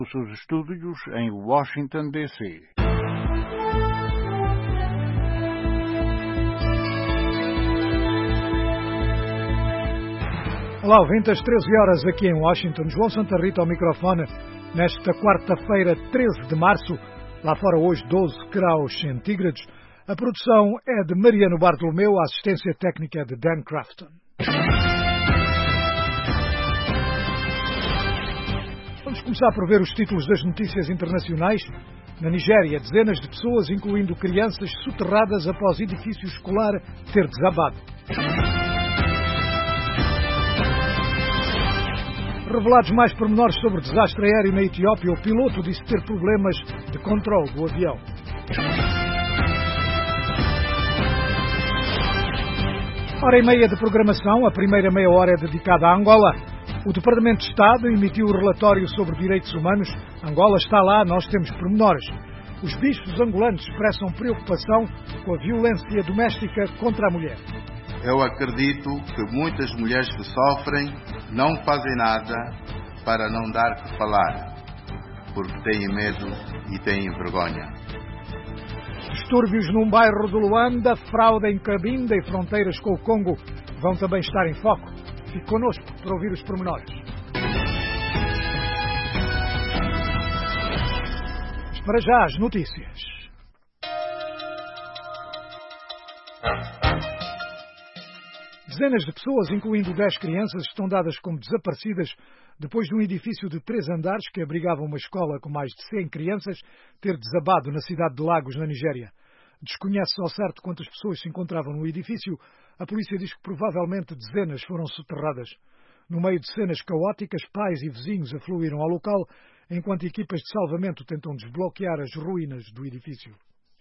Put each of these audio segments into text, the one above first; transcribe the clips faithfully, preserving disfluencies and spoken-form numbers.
os seus estúdios em Washington, D C Olá, ouvintes, treze horas aqui em Washington. João Santa Rita ao microfone nesta quarta-feira, treze de março. Lá fora hoje doze graus centígrados. A produção é de Mariano Bartolomeu, a assistência técnica é de Dan Crafton. Vamos começar por ver os títulos das notícias internacionais. Na Nigéria, dezenas de pessoas, incluindo crianças, soterradas após edifício escolar ter desabado. Revelados mais pormenores sobre o desastre aéreo na Etiópia, o piloto disse ter problemas de controle do avião. Hora e meia de programação, a primeira meia hora é dedicada à Angola. O Departamento de Estado emitiu o relatório sobre direitos humanos. Angola está lá, nós temos pormenores. Os bispos angolanos expressam preocupação com a violência doméstica contra a mulher. Eu acredito que muitas mulheres que sofrem não fazem nada para não dar que falar, porque têm medo e têm vergonha. Distúrbios num bairro do Luanda, fraude em Cabinda e fronteiras com o Congo vão também estar em foco. Fique connosco para ouvir os pormenores. Mas para já as notícias. Dezenas de pessoas, incluindo dez crianças, estão dadas como desaparecidas depois de um edifício de três andares que abrigava uma escola com mais de cem crianças ter desabado na cidade de Lagos, na Nigéria. Desconhece-se ao certo quantas pessoas se encontravam no edifício. A polícia diz que provavelmente dezenas foram soterradas. No meio de cenas caóticas, pais e vizinhos afluíram ao local, enquanto equipas de salvamento tentam desbloquear as ruínas do edifício.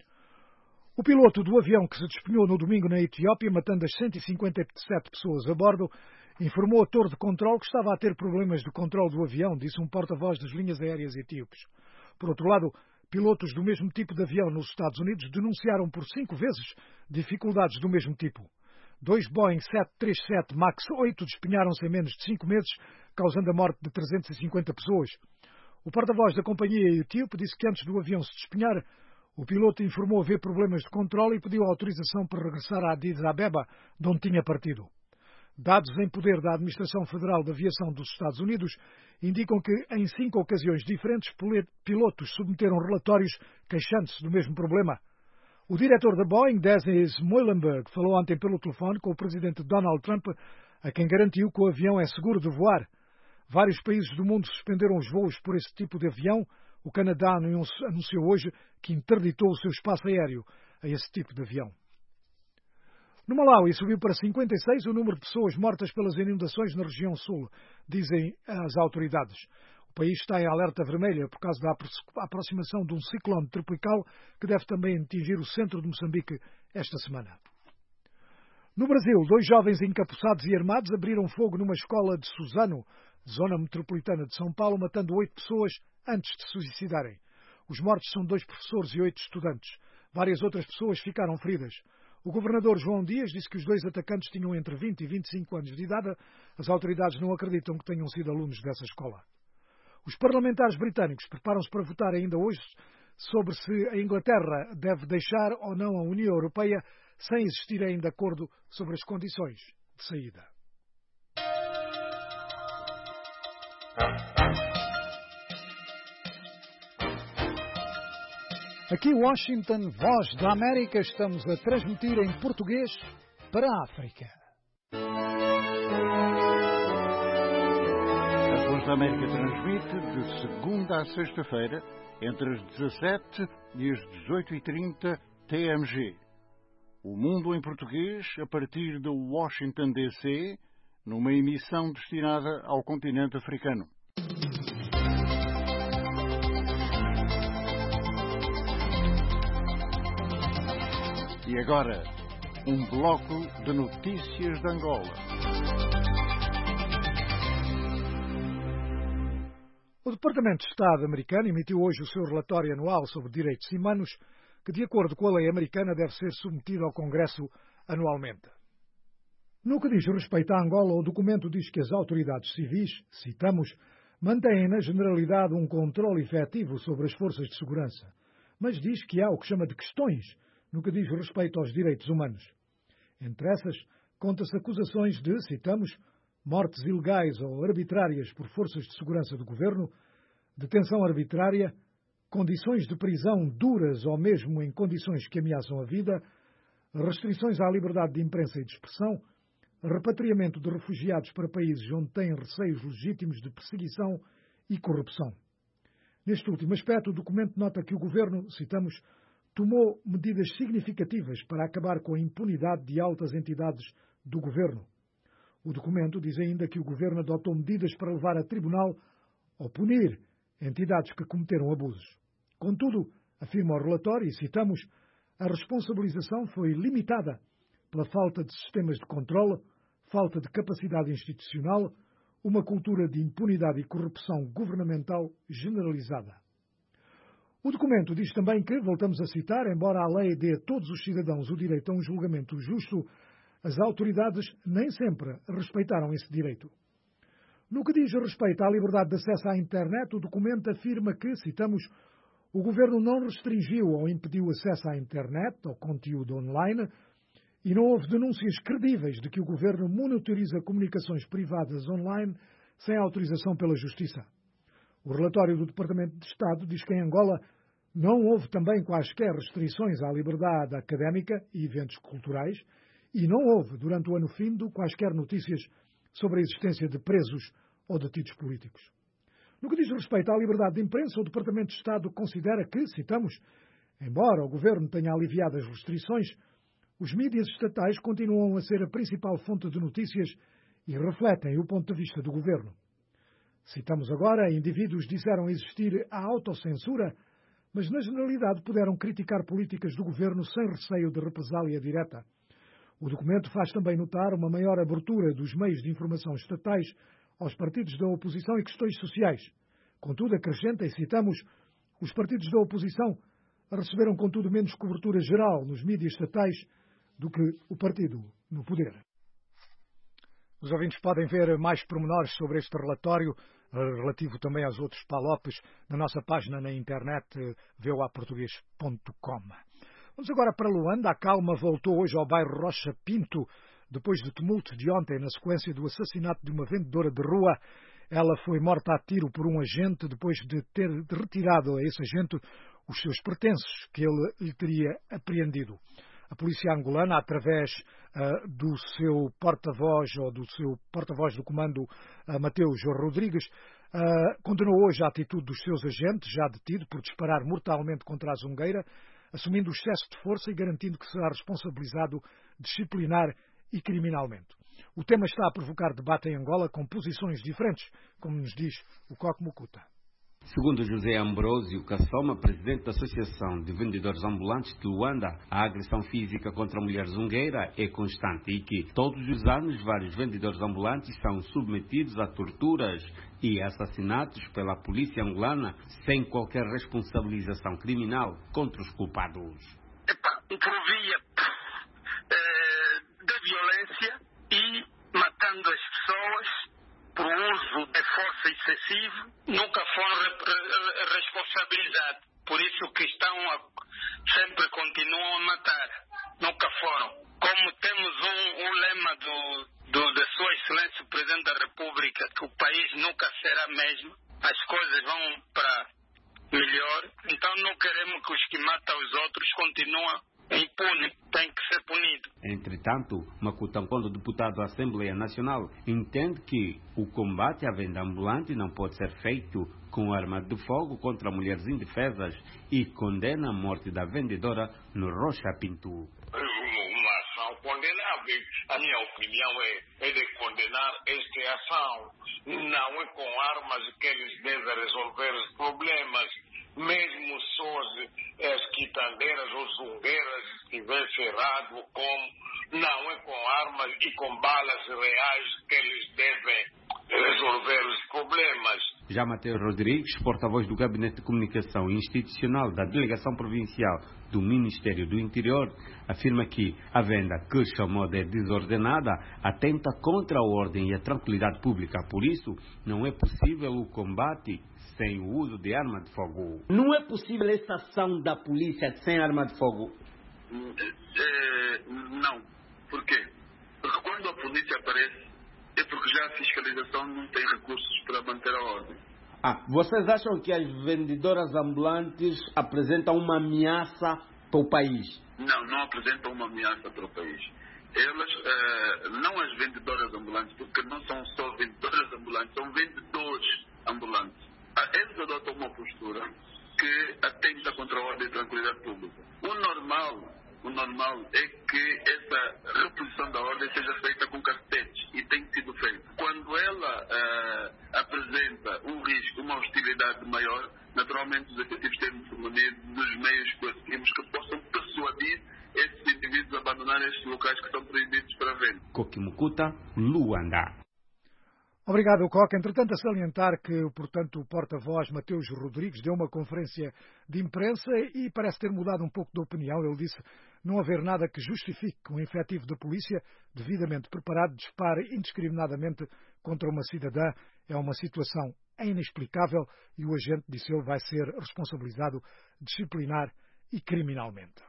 O piloto do avião que se despenhou no domingo na Etiópia, matando as cento e cinquenta e sete pessoas a bordo, informou a torre de controle que estava a ter problemas de controle do avião, disse um porta-voz das linhas aéreas etíopes. Por outro lado, pilotos do mesmo tipo de avião nos Estados Unidos denunciaram por cinco vezes dificuldades do mesmo tipo. Dois Boeing sete três sete MAX oito despenharam-se em menos de cinco meses, causando a morte de trezentas e cinquenta pessoas. O porta-voz da companhia etíope disse que antes do avião se despenhar, o piloto informou haver problemas de controle e pediu autorização para regressar a Addis Abeba, de onde tinha partido. Dados em poder da Administração Federal de Aviação dos Estados Unidos indicam que, em cinco ocasiões diferentes, pilotos submeteram relatórios queixando-se do mesmo problema. O diretor da Boeing, Dennis Muilenburg, falou ontem pelo telefone com o presidente Donald Trump, a quem garantiu que o avião é seguro de voar. Vários países do mundo suspenderam os voos por esse tipo de avião. O Canadá anunciou hoje que interditou o seu espaço aéreo a esse tipo de avião. No Malawi subiu para cinquenta e seis o número de pessoas mortas pelas inundações na região sul, dizem as autoridades. O país está em alerta vermelha por causa da aproximação de um ciclone tropical que deve também atingir o centro de Moçambique esta semana. No Brasil, dois jovens encapuçados e armados abriram fogo numa escola de Suzano, zona metropolitana de São Paulo, matando oito pessoas antes de se suicidarem. Os mortos são dois professores e oito estudantes. Várias outras pessoas ficaram feridas. O governador João Dias disse que os dois atacantes tinham entre vinte e vinte e cinco anos de idade. As autoridades não acreditam que tenham sido alunos dessa escola. Os parlamentares britânicos preparam-se para votar ainda hoje sobre se a Inglaterra deve deixar ou não a União Europeia, sem existir ainda acordo sobre as condições de saída. Aqui em Washington, Voz da América, estamos a transmitir em português para a África. A Voz da América transmite de segunda a sexta-feira, entre as dezassete e as dezoito e trinta T M G. O Mundo em Português, a partir de Washington, D C, numa emissão destinada ao continente africano. E agora, um bloco de notícias de Angola. O Departamento de Estado americano emitiu hoje o seu relatório anual sobre direitos humanos, que, de acordo com a lei americana, deve ser submetido ao Congresso anualmente. No que diz respeito a Angola, o documento diz que as autoridades civis, citamos, mantém na generalidade um controle efetivo sobre as forças de segurança, mas diz que há o que chama de questões no que diz respeito aos direitos humanos. Entre essas, conta-se acusações de, citamos, mortes ilegais ou arbitrárias por forças de segurança do governo, detenção arbitrária, condições de prisão duras ou mesmo em condições que ameaçam a vida, restrições à liberdade de imprensa e de expressão, repatriamento de refugiados para países onde têm receios legítimos de perseguição e corrupção. Neste último aspecto, o documento nota que o governo, citamos, tomou medidas significativas para acabar com a impunidade de altas entidades do governo. O documento diz ainda que o governo adotou medidas para levar a tribunal ou punir entidades que cometeram abusos. Contudo, afirma o relatório, e citamos, a responsabilização foi limitada pela falta de sistemas de controle, falta de capacidade institucional, uma cultura de impunidade e corrupção governamental generalizada. O documento diz também que, voltamos a citar, embora a lei dê a todos os cidadãos o direito a um julgamento justo, as autoridades nem sempre respeitaram esse direito. No que diz respeito à liberdade de acesso à internet, o documento afirma que, citamos, o governo não restringiu ou impediu acesso à internet, ao conteúdo online, e não houve denúncias credíveis de que o governo monitoriza comunicações privadas online sem autorização pela Justiça. O relatório do Departamento de Estado diz que em Angola não houve também quaisquer restrições à liberdade académica e eventos culturais e não houve, durante o ano findo, quaisquer notícias sobre a existência de presos ou detidos políticos. No que diz respeito à liberdade de imprensa, o Departamento de Estado considera que, citamos, embora o governo tenha aliviado as restrições, os mídias estatais continuam a ser a principal fonte de notícias e refletem o ponto de vista do governo. Citamos agora, indivíduos disseram existir a autocensura, mas na generalidade puderam criticar políticas do governo sem receio de represália direta. O documento faz também notar uma maior abertura dos meios de informação estatais aos partidos da oposição e questões sociais. Contudo, acrescenta, e citamos, os partidos da oposição receberam, contudo, menos cobertura geral nos mídias estatais do que o partido no poder. Os ouvintes podem ver mais pormenores sobre este relatório, relativo também aos outros palopes, na nossa página na internet, v o a português ponto com. Vamos agora para Luanda. A calma voltou hoje ao bairro Rocha Pinto, depois do tumulto de ontem, na sequência do assassinato de uma vendedora de rua. Ela foi morta a tiro por um agente, depois de ter retirado a esse agente os seus pertences que ele lhe teria apreendido. A polícia angolana, através uh, do seu porta-voz, ou do seu porta-voz do comando, uh, Mateus Rodrigues, uh, condenou hoje a atitude dos seus agentes, já detido por disparar mortalmente contra a zungueira, assumindo o excesso de força e garantindo que será responsabilizado disciplinar e criminalmente. O tema está a provocar debate em Angola com posições diferentes, como nos diz o Coque Mucuta. Segundo José Ambrósio Cassoma, presidente da Associação de Vendedores Ambulantes de Luanda, a agressão física contra a mulher zungueira é constante e que, todos os anos, vários vendedores ambulantes são submetidos a torturas e assassinatos pela polícia angolana sem qualquer responsabilização criminal contra os culpados. Epa, por via eh, da violência e matando as pessoas por uso de força excessiva, nunca foram responsabilizados. Por isso que estão a, sempre continuam a matar. Nunca foram. Como temos um, um lema do, do, da Sua Excelência o Presidente da República, que o país nunca será mesmo, as coisas vão para melhor, então não queremos que os que matam os outros continuem impune, tem que ser punido. Entretanto, Makuta Nkondo, deputado da Assembleia Nacional, entende que o combate à venda ambulante não pode ser feito com arma de fogo contra mulheres indefesas e condena a morte da vendedora no Rocha Pinto. Uma ação condenável. A minha opinião é, é de condenar esta ação. Não é com armas que eles devem resolver os problemas. Mesmo só as, as quitandeiras ou zungueiras estivessem errado, como não é com armas e com balas reais que eles devem resolver os problemas. Já Mateus Rodrigues, porta-voz do Gabinete de Comunicação Institucional da Delegação Provincial do Ministério do Interior, afirma que a venda, que chamou de desordenada, atenta contra a ordem e a tranquilidade pública. Por isso, não é possível o combate sem o uso de arma de fogo. Não é possível essa ação da polícia sem arma de fogo? É, não. Por quê? Porque quando a polícia aparece, é porque já a fiscalização não tem recursos para manter a ordem. Ah, vocês acham que as vendedoras ambulantes apresentam uma ameaça para o país? Não, não apresentam uma ameaça para o país. Elas, eh, não as vendedoras ambulantes, porque não são só vendedoras ambulantes, são vendedores ambulantes. Eles adotam uma postura que atenta contra a ordem e tranquilidade pública. O normal, o normal é que essa reposição da ordem seja feita com cartetes, e tem sido feita. Quando ela uh, apresenta um risco, uma hostilidade maior, naturalmente os efetivos têm de fornecer dos meios coercitivos que possam persuadir esses indivíduos a abandonar estes locais que são proibidos para venda. Coquimucuta, Luanda. Obrigado, Coque. Entretanto, a salientar que, portanto, o porta-voz Mateus Rodrigues deu uma conferência de imprensa e parece ter mudado um pouco de opinião. Ele disse não haver nada que justifique que um efetivo da polícia, devidamente preparado, dispare indiscriminadamente contra uma cidadã. É uma situação inexplicável e o agente, disse ele, vai ser responsabilizado disciplinar e criminalmente.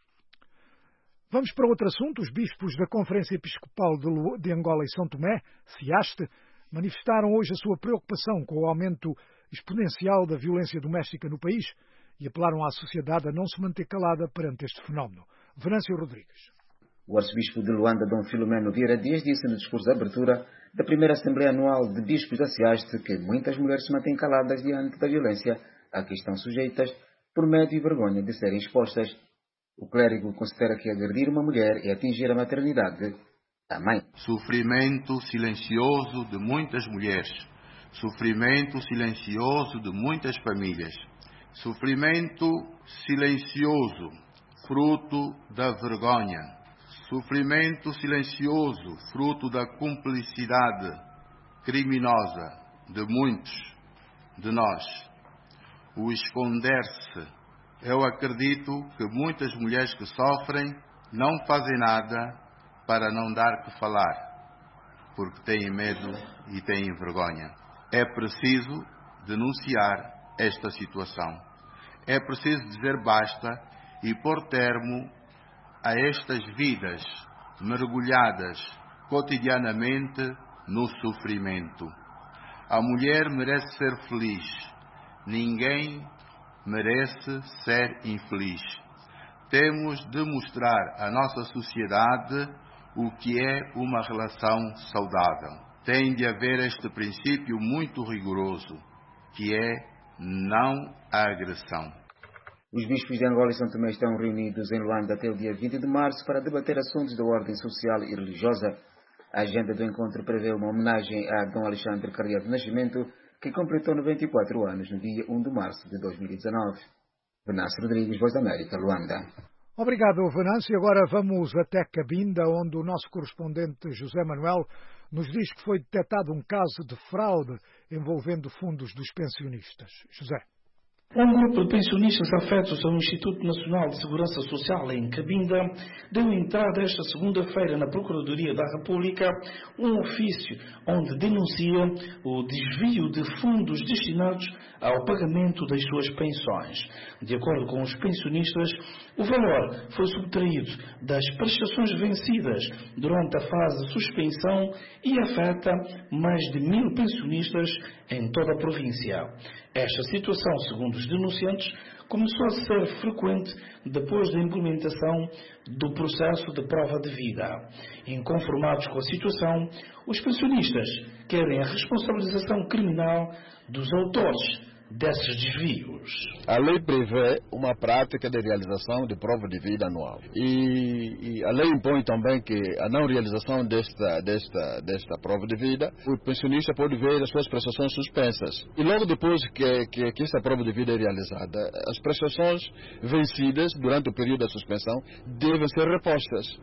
Vamos para outro assunto. Os bispos da Conferência Episcopal de Angola e São Tomé, SIASTE, manifestaram hoje a sua preocupação com o aumento exponencial da violência doméstica no país e apelaram à sociedade a não se manter calada perante este fenómeno. Venâncio Rodrigues. O arcebispo de Luanda, Dom Filomeno Vieira Dias, disse no discurso de abertura da primeira Assembleia Anual de Bispos da SIASTE que muitas mulheres se mantêm caladas diante da violência a que estão sujeitas por medo e vergonha de serem expostas. O clérigo considera que agredir uma mulher é atingir a maternidade da mãe. Sofrimento silencioso de muitas mulheres. Sofrimento silencioso de muitas famílias. Sofrimento silencioso, fruto da vergonha. Sofrimento silencioso, fruto da cumplicidade criminosa de muitos de nós. O esconder-se. Eu acredito que muitas mulheres que sofrem não fazem nada para não dar que falar, porque têm medo e têm vergonha. É preciso denunciar esta situação. É preciso dizer basta e pôr termo a estas vidas mergulhadas cotidianamente no sofrimento. A mulher merece ser feliz. Ninguém merece ser infeliz. Temos de mostrar à nossa sociedade o que é uma relação saudável. Tem de haver este princípio muito rigoroso, que é não a agressão. Os bispos de Angola e São Tomé estão reunidos em Luanda até o dia vinte de março para debater assuntos da ordem social e religiosa. A agenda do encontro prevê uma homenagem a Dom Alexandre Carreira do Nascimento, que completou noventa e quatro anos no dia um de março de dois mil e dezanove. Venâncio Rodrigues, Voz da América, Luanda. Obrigado, Venâncio. Agora vamos até Cabinda, onde o nosso correspondente José Manuel nos diz que foi detectado um caso de fraude envolvendo fundos dos pensionistas. José. Um grupo de pensionistas afetos ao Instituto Nacional de Segurança Social em Cabinda deu entrada esta segunda-feira na Procuradoria da República um ofício onde denuncia o desvio de fundos destinados ao pagamento das suas pensões. De acordo com os pensionistas, o valor foi subtraído das prestações vencidas durante a fase de suspensão e afeta mais de mil pensionistas em toda a província. Esta situação, segundo os denunciantes, começou a ser frequente depois da implementação do processo de prova de vida. Inconformados com a situação, os pensionistas querem a responsabilização criminal dos autores desses desvios. A lei prevê uma prática de realização de prova de vida anual. E, e a lei impõe também que a não realização desta, desta, desta prova de vida, o pensionista pode ver as suas prestações suspensas. E logo depois que, que, que esta prova de vida é realizada, as prestações vencidas durante o período da suspensão devem ser repostas.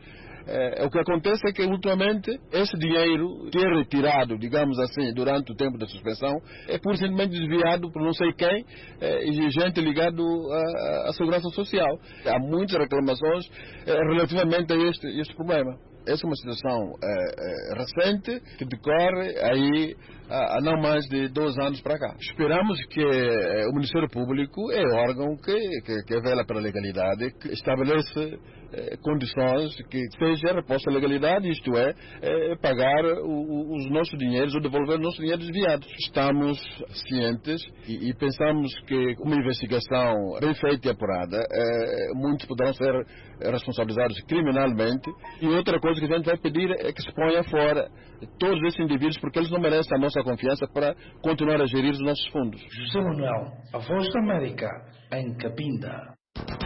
É, o que acontece é que, ultimamente, esse dinheiro que é retirado, digamos assim, durante o tempo da suspensão, é por simplesmente desviado por não sei quem, é, e gente ligado à, à segurança social. Há muitas reclamações é, relativamente a este, este problema. Essa é uma situação é, é, recente que decorre aí há não mais de dois anos para cá. Esperamos que é, o Ministério Público é o órgão que, que, que vela pela legalidade, que estabelece é, condições que seja reposta a legalidade, isto é, é pagar o, os nossos dinheiros ou devolver os nossos dinheiros desviados. Estamos cientes e, e pensamos que uma investigação bem feita e apurada, é, muitos poderão ser responsabilizados criminalmente. E outra coisa que a gente vai pedir é que se ponha fora todos esses indivíduos, porque eles não merecem a nossa confiança para continuar a gerir os nossos fundos. José Manuel, a Voz da América, em Cabinda.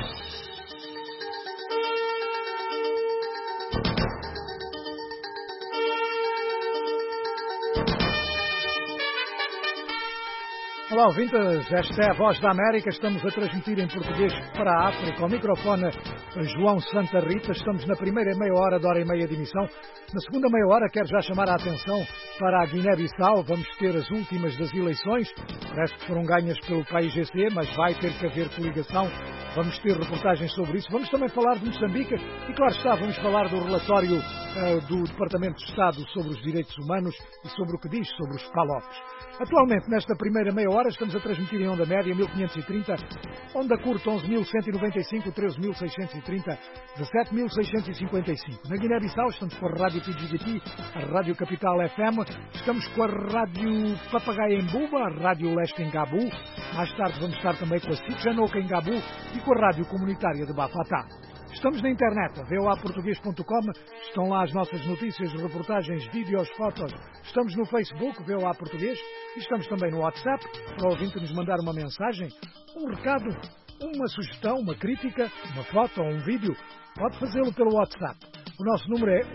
Olá, ouvintes, esta é a Voz da América, estamos a transmitir em português para a África. Ao microfone, João Santa Rita, estamos na primeira meia hora, de hora e meia de emissão. Na segunda meia hora, quero já chamar a atenção para a Guiné-Bissau. Vamos ter as últimas das eleições, parece que foram ganhas pelo P A I G C, mas vai ter que haver coligação. Vamos ter reportagens sobre isso. Vamos também falar de Moçambique e, claro está, vamos falar do relatório uh, do Departamento de Estado sobre os Direitos Humanos e sobre o que diz sobre os PALOPs. Atualmente, nesta primeira meia hora, estamos a transmitir em onda média mil quinhentos e trinta, onda curta onze mil cento e noventa e cinco, treze mil seiscentos e trinta, dezassete mil seiscentos e cinquenta e cinco. Na Guiné-Bissau estamos com a Rádio P G P, a Rádio Capital F M, estamos com a Rádio Papagaia em Buba, a Rádio Leste em Gabu, mais tarde vamos estar também com a Sicjanoca em Gabu e com a Rádio Comunitária de Bafatá. Estamos na internet, v o a português ponto com, estão lá as nossas notícias, reportagens, vídeos, fotos. Estamos no Facebook, V O A Português, e estamos também no WhatsApp, para o ouvinte nos mandar uma mensagem, um recado, uma sugestão, uma crítica, uma foto ou um vídeo. Pode fazê-lo pelo WhatsApp. O nosso número é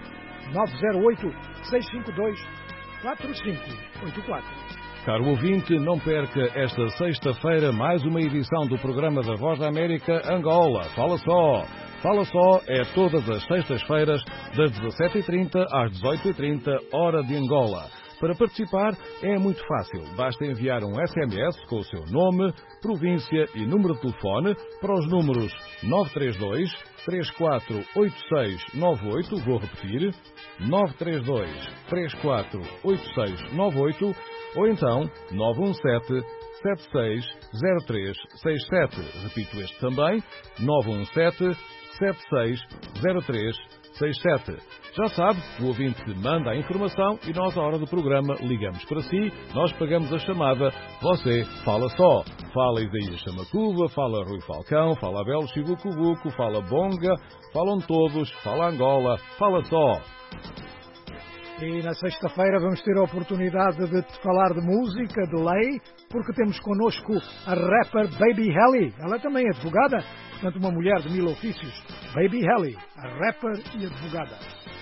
um nove zero oito, seis cinco dois, quatro cinco oito quatro. Caro ouvinte, não perca esta sexta-feira mais uma edição do programa da Voz da América Angola. Fala só! Fala só é todas as sextas-feiras, das dezassete e trinta às dezoito e trinta, hora de Angola. Para participar é muito fácil. Basta enviar um S M S com o seu nome, província e número de telefone para os números nove três dois, três quatro oito seis nove oito, vou repetir, nove três dois, três quatro oito seis nove oito, ou então nove um sete, sete seis zero três seis sete. Repito este também, nove um sete, sete seis zero três seis sete. Já sabe, o ouvinte manda a informação e nós, à hora do programa, ligamos para si, nós pagamos a chamada, você fala só. Fala Isaías Chamacuva, fala Rui Falcão, fala Abel Chibucubuco, fala Bonga, falam todos, fala Angola, fala só. E na sexta-feira vamos ter a oportunidade de te falar de música, de lei, porque temos connosco a rapper Baby Helly. Ela é também advogada, portanto uma mulher de mil ofícios. Baby Helly, a rapper e advogada.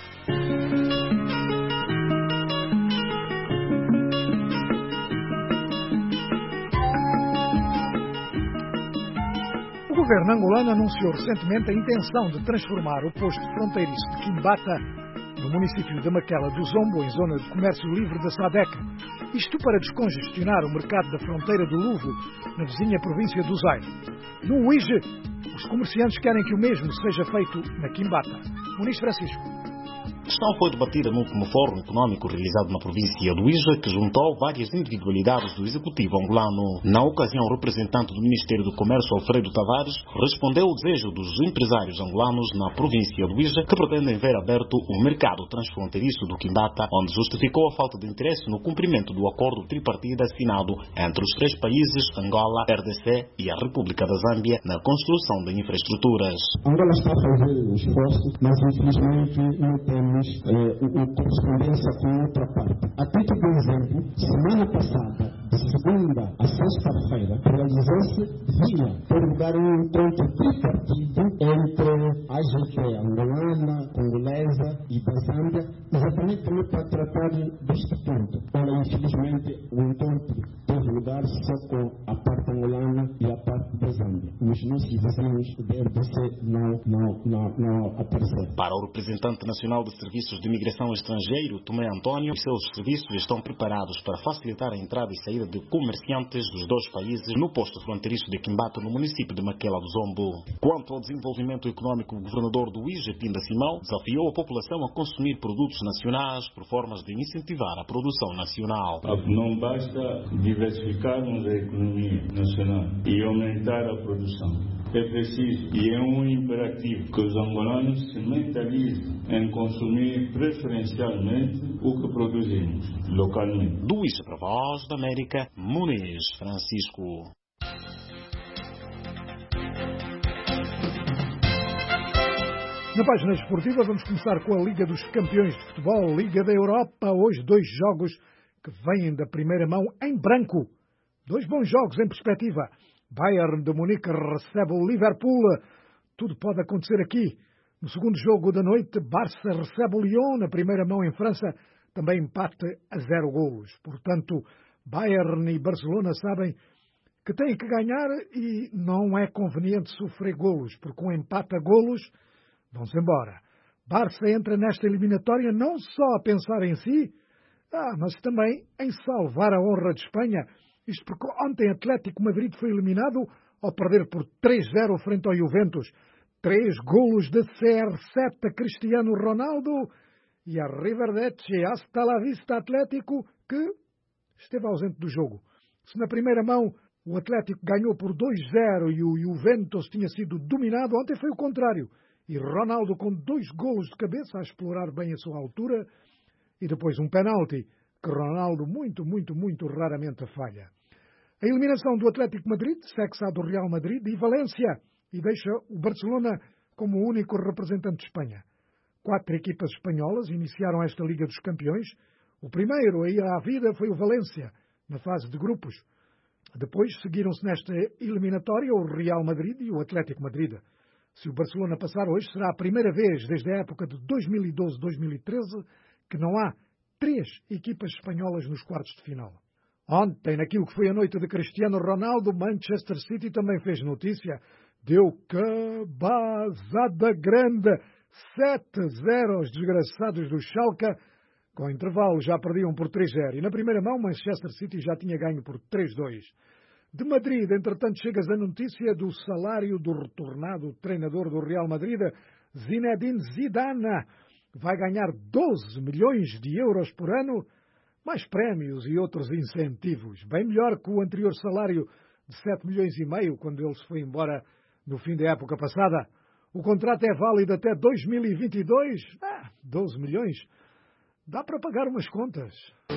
O governo angolano anunciou recentemente a intenção de transformar o posto fronteiriço de Quimbata no município de Maquela do Zombo, em zona de comércio livre da SADEC. Isto para descongestionar o mercado da fronteira do Luvo, na vizinha província do Zaire. No U I G, os comerciantes querem que o mesmo seja feito na Quimbata. Muniz Francisco. A questão foi debatida no último fórum económico realizado na província do Ija, que juntou várias individualidades do executivo angolano. Na ocasião, o representante do Ministério do Comércio, Alfredo Tavares, respondeu ao desejo dos empresários angolanos na província do Ija, que pretendem ver aberto o mercado transfronteiriço do Quimbata, onde justificou a falta de interesse no cumprimento do acordo tripartite assinado entre os três países, Angola, R D C e a República da Zâmbia, na construção de infraestruturas. Angola está a fazer um esforço, mas infelizmente não temos Eh, o, o correspondência com outra parte. A título de exemplo, semana passada, de segunda a sexta-feira, realizou-se via por lugar um encontro tripartido entre a G Q angolana, congolesa e da Zâmbia, exatamente para tratar deste ponto. Ora, infelizmente, o encontro teve lugar só com a parte angolana e a parte da Zâmbia. Zâmbia. Os nossos vizinhos da R D C não, não, não, não apareceram. Para o representante nacional de Serviços de Imigração Estrangeiro, Tomé Antônio, os seus serviços estão preparados para facilitar a entrada e saída de comerciantes dos dois países no posto fronteiriço de Quimbato, no município de Maquela do Zombo. Quanto ao desenvolvimento econômico, o governador do I J E, Pinda Simão, desafiou a população a consumir produtos nacionais por formas de incentivar a produção nacional. Não basta diversificarmos a economia nacional e aumentar a produção. É preciso e é um imperativo que os angolanos se mentalizem em consumir preferencialmente o que produzimos localmente. Do I J E para a Voz da América, Muniz Francisco. Na página esportiva vamos começar com a Liga dos Campeões de Futebol, Liga da Europa. Hoje dois jogos que vêm da primeira mão em branco. Dois bons jogos em perspectiva. Bayern de Munique recebe o Liverpool. Tudo pode acontecer aqui. No segundo jogo da noite, Barça recebe o Lyon. Na primeira mão em França, também empate a zero golos. Portanto, Bayern e Barcelona sabem que têm que ganhar e não é conveniente sofrer golos, porque um empate a golos vão-se embora. Barça entra nesta eliminatória não só a pensar em si, ah, mas também em salvar a honra de Espanha. Isto porque ontem Atlético Madrid foi eliminado ao perder por três a zero frente ao Juventus. Três golos de C R sete a Cristiano Ronaldo e a Riverdece hasta la vista Atlético, que esteve ausente do jogo. Se na primeira mão o Atlético ganhou por dois a zero e o Juventus tinha sido dominado, ontem foi o contrário. E Ronaldo com dois golos de cabeça a explorar bem a sua altura e depois um penalti que Ronaldo muito, muito, muito raramente falha. A eliminação do Atlético Madrid segue-se à do Real Madrid e Valência e deixa o Barcelona como o único representante de Espanha. Quatro equipas espanholas iniciaram esta Liga dos Campeões. O primeiro a ir à vida foi o Valência, na fase de grupos. Depois seguiram-se nesta eliminatória o Real Madrid e o Atlético Madrid. Se o Barcelona passar hoje, será a primeira vez desde a época de dois mil e doze a dois mil e treze que não há três equipas espanholas nos quartos de final. Ontem, naquilo que foi a noite de Cristiano Ronaldo, Manchester City também fez notícia. Deu cabazada grande, sete a zero aos desgraçados do Schalke. Com intervalo já perdiam por três a zero. E na primeira mão, Manchester City já tinha ganho por três a dois. De Madrid, entretanto, chegas a notícia do salário do retornado treinador do Real Madrid, Zinedine Zidane. Vai ganhar doze milhões de euros por ano, mais prémios e outros incentivos. Bem melhor que o anterior salário de sete milhões e meio, quando ele se foi embora no fim da época passada. O contrato é válido até dois mil e vinte e dois. Ah, doze milhões. Dá para pagar umas contas.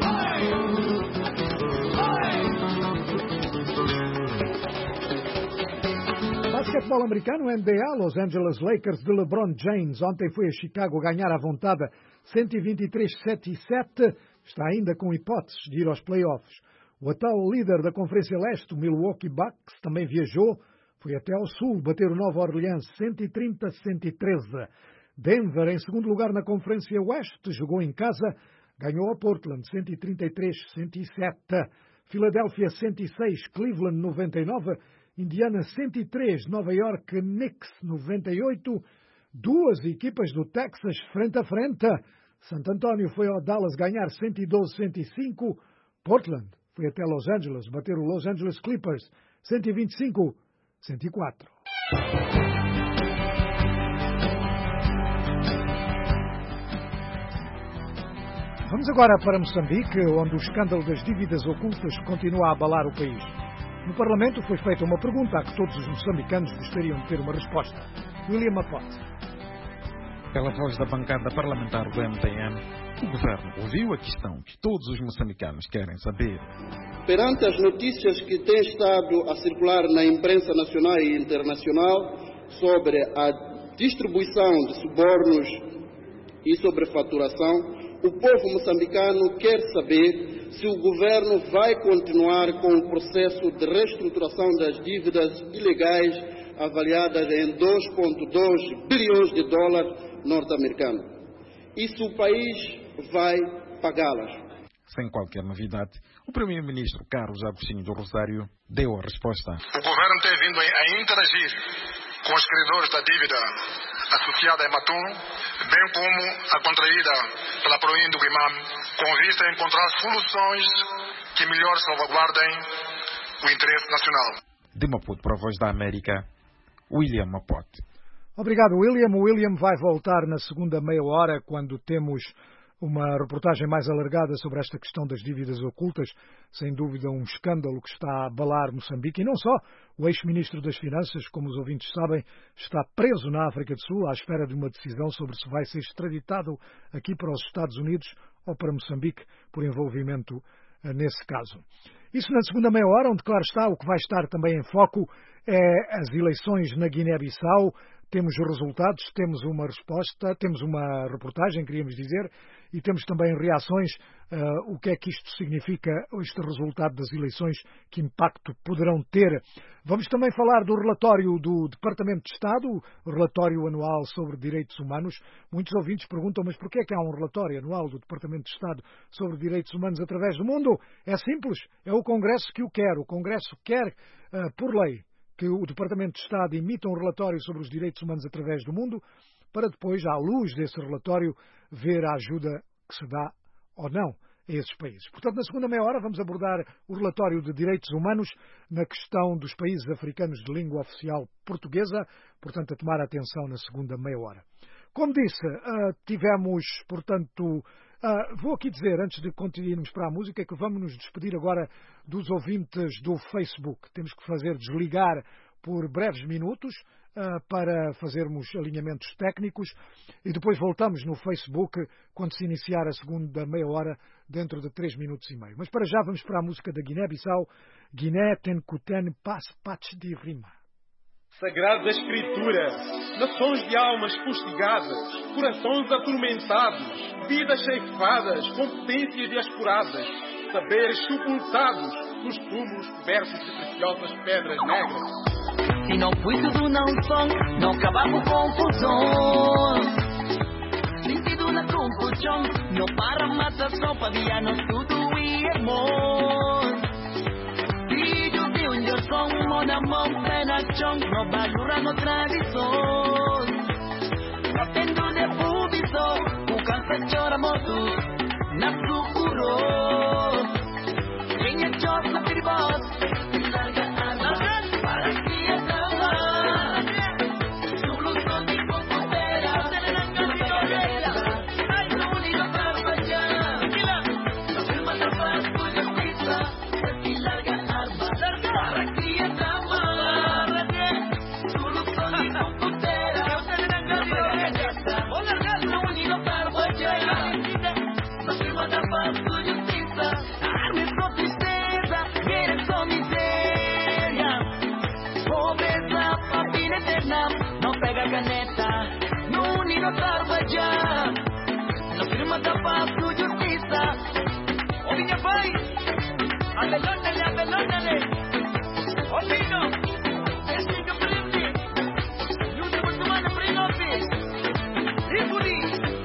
Basquetebol americano, N B A, Los Angeles Lakers de LeBron James. Ontem foi a Chicago ganhar à vontade cento e vinte e três a cento e sete. Está ainda com hipóteses de ir aos playoffs. O atual líder da Conferência Leste, o Milwaukee Bucks, também viajou. Foi até ao sul bater o Nova Orleans cento e trinta a cento e treze. Denver, em segundo lugar na Conferência Oeste, jogou em casa. Ganhou a Portland cento e trinta e três a cento e sete. Filadélfia cento e seis, Cleveland noventa e nove. Indiana cento e três, Nova York Knicks noventa e oito. Duas equipas do Texas frente a frente. Santo António foi ao Dallas ganhar cento e doze a cento e cinco. Portland foi até Los Angeles bater o Los Angeles Clippers cento e vinte e cinco a cento e quatro. Vamos agora para Moçambique, onde o escândalo das dívidas ocultas continua a abalar o país. No Parlamento foi feita uma pergunta a que todos os moçambicanos gostariam de ter uma resposta. William Apote. Pela voz da bancada parlamentar do M T M, o governo ouviu a questão que todos os moçambicanos querem saber. Perante as notícias que têm estado a circular na imprensa nacional e internacional sobre a distribuição de subornos e sobrefaturação, o povo moçambicano quer saber se o governo vai continuar com o processo de reestruturação das dívidas ilegais avaliadas em dois vírgula dois bilhões de dólares norte-americanos e se o país vai pagá-las. Sem qualquer novidade, o primeiro-ministro Carlos Agostinho do Rosário deu a resposta. O governo tem vindo a interagir com os credores da dívida associada a Ematum, bem como a contraída pela Proin do Guimam, com vista a encontrar soluções que melhor salvaguardem o interesse nacional. De Maputo para a Voz da América, William Mapote. Obrigado, William. O William vai voltar na segunda meia hora, quando temos uma reportagem mais alargada sobre esta questão das dívidas ocultas. Sem dúvida um escândalo que está a abalar Moçambique. E não só. O ex-ministro das Finanças, como os ouvintes sabem, está preso na África do Sul à espera de uma decisão sobre se vai ser extraditado aqui para os Estados Unidos ou para Moçambique por envolvimento uh, nesse caso. Isso na segunda meia hora, onde, claro está, o que vai estar também em foco é as eleições na Guiné-Bissau. Temos os resultados, temos uma resposta, temos uma reportagem, queríamos dizer, e temos também reações, uh, o que é que isto significa, este resultado das eleições, que impacto poderão ter. Vamos também falar do relatório do Departamento de Estado, o relatório anual sobre direitos humanos. Muitos ouvintes perguntam, mas porquê é que há um relatório anual do Departamento de Estado sobre direitos humanos através do mundo? É simples, é o Congresso que o quer. O Congresso quer, uh, por lei, que o Departamento de Estado emita um relatório sobre os direitos humanos através do mundo, para depois, à luz desse relatório, ver a ajuda que se dá ou não a esses países. Portanto, na segunda meia hora vamos abordar o relatório de direitos humanos na questão dos países africanos de língua oficial portuguesa, portanto, a tomar atenção na segunda meia hora. Como disse, uh, tivemos, portanto, Uh, vou aqui dizer, antes de continuarmos para a música, que vamos nos despedir agora dos ouvintes do Facebook. Temos que fazer desligar por breves minutos uh, para fazermos alinhamentos técnicos e depois voltamos no Facebook quando se iniciar a segunda meia hora, dentro de três minutos e meio. Mas para já vamos para a música da Guiné-Bissau. Guiné ten kuten pas patch de rima. Sagrada Escritura, nações de almas fustigadas, corações atormentados, vidas ceifadas, competências diasporadas, saberes sepultados nos túmulos cobertos de preciosas pedras negras. Se não foi tudo não são, não acabamos confusões. Sentido na confusão, não para matação, pavianos tudo e irmãos. Filho de um Deus com mão na mão, pé na chão, no valor no tradição. No tendo de público, o câncer chora moto, na procurou. Quem é chosa perigosa, larga a arma, para que é trabalhar. Solução de composteira, não pega guerra, no unido para fallar. No firma da paz, por justiça, que larga a arma, para que é trabalhar. Solução de composteira, não pega guerra, no unido para fallar. No firma da paz, por justiça, arma é só tristeza, guerra é só miséria. Pobreza, papina eterna, não pega caneta, no unido para fallar. No firma da paz, por justiça. Ô minha pai, abelónale, abelónale. Ô filho, esse que prende, e o devo tomar na prenope. Tribuli.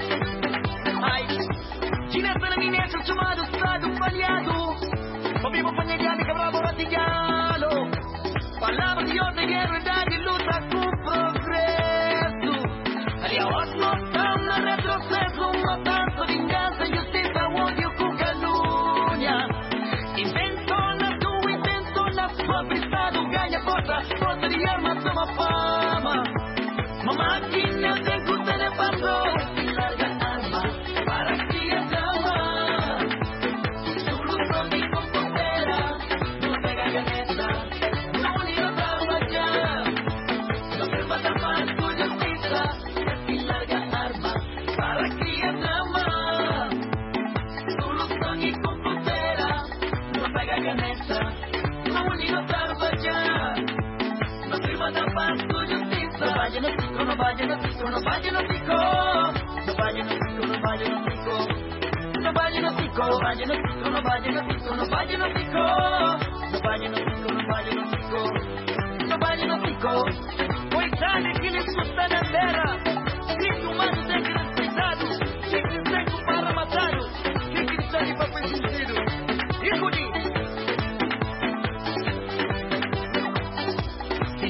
Ai, direto na minha chamado estado falhado. O vivo panegado e quebrado ratigado. Palavra de ordem, verdade, luta com progresso. Ali a voz não está no retrocesso. Matança, vingança, justiça, ódio com calúnia. Invento na tua, invento na sua prestado. Ganha força, força de arma, toma fama. Uma máquina sem custa de passo. E larga a arma, para que é drama. Solução de composteira, não pega caneta, no unido para fallar. No firma da paz, por justiça, e larga a arma, para que é drama. Solução de composteira, não pega caneta, no unido para fallar. No firma da paz, por justiça. No vaya no pico, no vaya no pico, no vaya no pico. No vaya no pico, no vaya no pico. No vaya no pico, no vaya no pico, no vaya no pico, no vaya no pico. No vaya no pico, no vaya no pico. No vaya no pico. Coitado que lhes custa na terra. Cinco humanos tem que respeitado. Cinco seco para matar. Cinco seco para perseguir.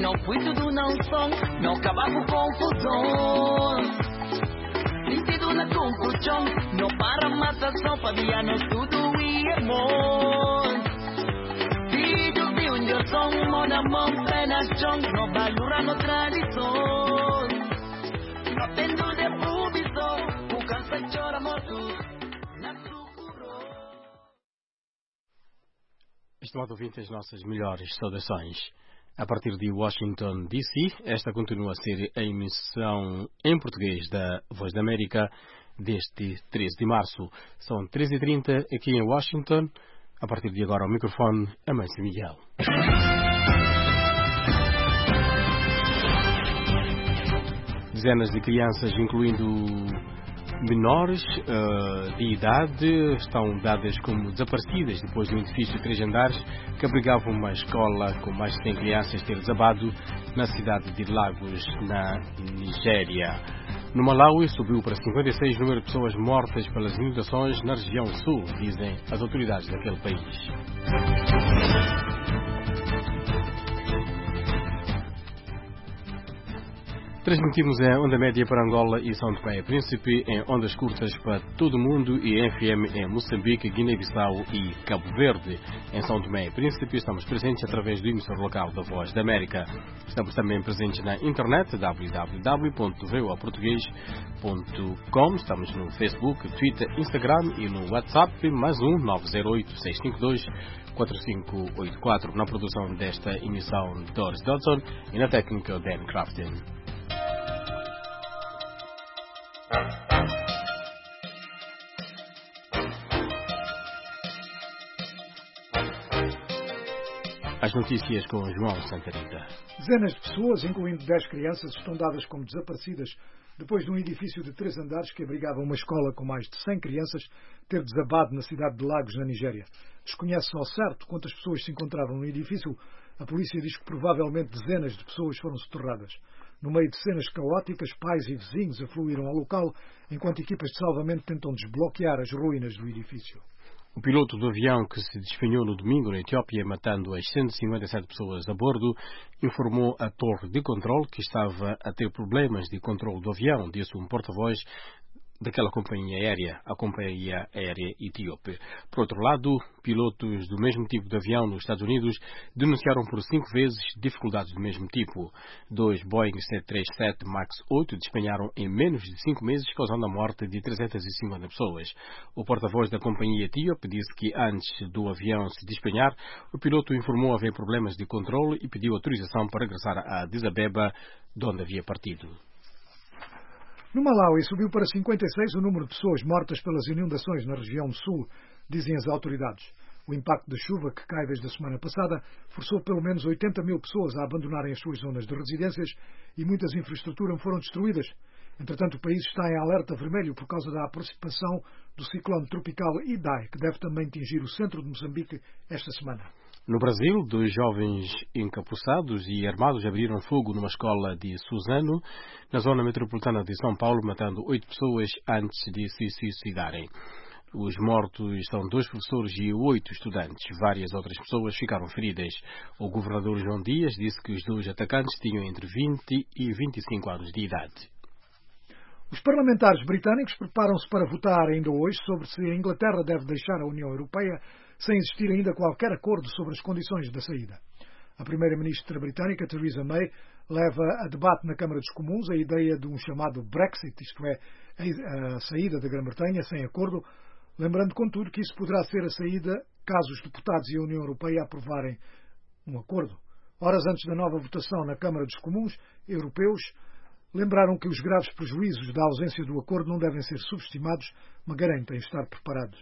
não fui tudo, não som, não acabar com confusão. Sentido na confusão, não para matação, fabianos tudo e irmãos. Filho de um Deus, mão na mão, pé na chão, não valora no tradição. Não tendo de provisão, o câncer chora morto. Estimado ouvinte, as nossas melhores saudações. A partir de Washington, D C, esta continua a ser a emissão em português da Voz da América deste treze de março. São treze e trinta aqui em Washington. A partir de agora, ao microfone, Amâncio Miguel. Dezenas de crianças, incluindo menores uh, de idade, estão dadas como desaparecidas depois de um edifício de três andares que abrigava uma escola com mais de cem crianças ter desabado na cidade de Lagos, na Nigéria. No Malawi, subiu para cinquenta e seis o número de pessoas mortas pelas inundações na região sul, dizem as autoridades daquele país. Transmitimos em onda média para Angola e São Tomé e Príncipe, em ondas curtas para todo o mundo e em F M em Moçambique, Guiné-Bissau e Cabo Verde. Em São Tomé e Príncipe estamos presentes através do emissor local da Voz da América. Estamos também presentes na internet, w w w ponto v o a português ponto com. Estamos no Facebook, Twitter, Instagram e no WhatsApp, mais um nove zero oito, seis cinco dois, quatro cinco oito quatro. Na produção desta emissão, Doris Dodson, e na técnica, Dan Crafton. As notícias com João Santarita. Dezenas de pessoas, incluindo dez crianças, estão dadas como desaparecidas depois de um edifício de três andares que abrigava uma escola com mais de cem crianças ter desabado na cidade de Lagos, na Nigéria. Desconhece-se ao certo quantas pessoas se encontravam no edifício. A polícia diz que provavelmente dezenas de pessoas foram soterradas. No meio de cenas caóticas, pais e vizinhos afluíram ao local, enquanto equipas de salvamento tentam desbloquear as ruínas do edifício. O piloto do avião que se despenhou no domingo na Etiópia, matando as cento e cinquenta e sete pessoas a bordo, informou a torre de controle que estava a ter problemas de controle do avião, disse um porta-voz daquela companhia aérea, a Companhia Aérea Etíope. Por outro lado, pilotos do mesmo tipo de avião nos Estados Unidos denunciaram por cinco vezes dificuldades do mesmo tipo. Dois Boeing sete três sete Max oito despenharam em menos de cinco meses, causando a morte de trezentas e cinquenta pessoas. O porta-voz da companhia etíope disse que antes do avião se despenhar, o piloto informou haver problemas de controle e pediu autorização para regressar a Addis Abeba, de onde havia partido. No Malawi, subiu para cinquenta e seis o número de pessoas mortas pelas inundações na região sul, dizem as autoridades. O impacto da chuva, que cai desde a semana passada, forçou pelo menos oitenta mil pessoas a abandonarem as suas zonas de residências e muitas infraestruturas foram destruídas. Entretanto, o país está em alerta vermelho por causa da aproximação do ciclone tropical Idai, que deve também atingir o centro de Moçambique esta semana. No Brasil, dois jovens encapuçados e armados abriram fogo numa escola de Suzano, na zona metropolitana de São Paulo, matando oito pessoas antes de se suicidarem. Os mortos são dois professores e oito estudantes. Várias outras pessoas ficaram feridas. O governador João Dias disse que os dois atacantes tinham entre vinte e vinte e cinco anos de idade. Os parlamentares britânicos preparam-se para votar ainda hoje sobre se a Inglaterra deve deixar a União Europeia sem existir ainda qualquer acordo sobre as condições da saída. A primeira-ministra britânica, Theresa May, leva a debate na Câmara dos Comuns a ideia de um chamado Brexit, isto é, a saída da Grã-Bretanha sem acordo, lembrando, contudo, que isso poderá ser a saída caso os deputados e a União Europeia aprovarem um acordo. Horas antes da nova votação na Câmara dos Comuns europeus, lembraram que os graves prejuízos da ausência do acordo não devem ser subestimados, mas garantem estar preparados.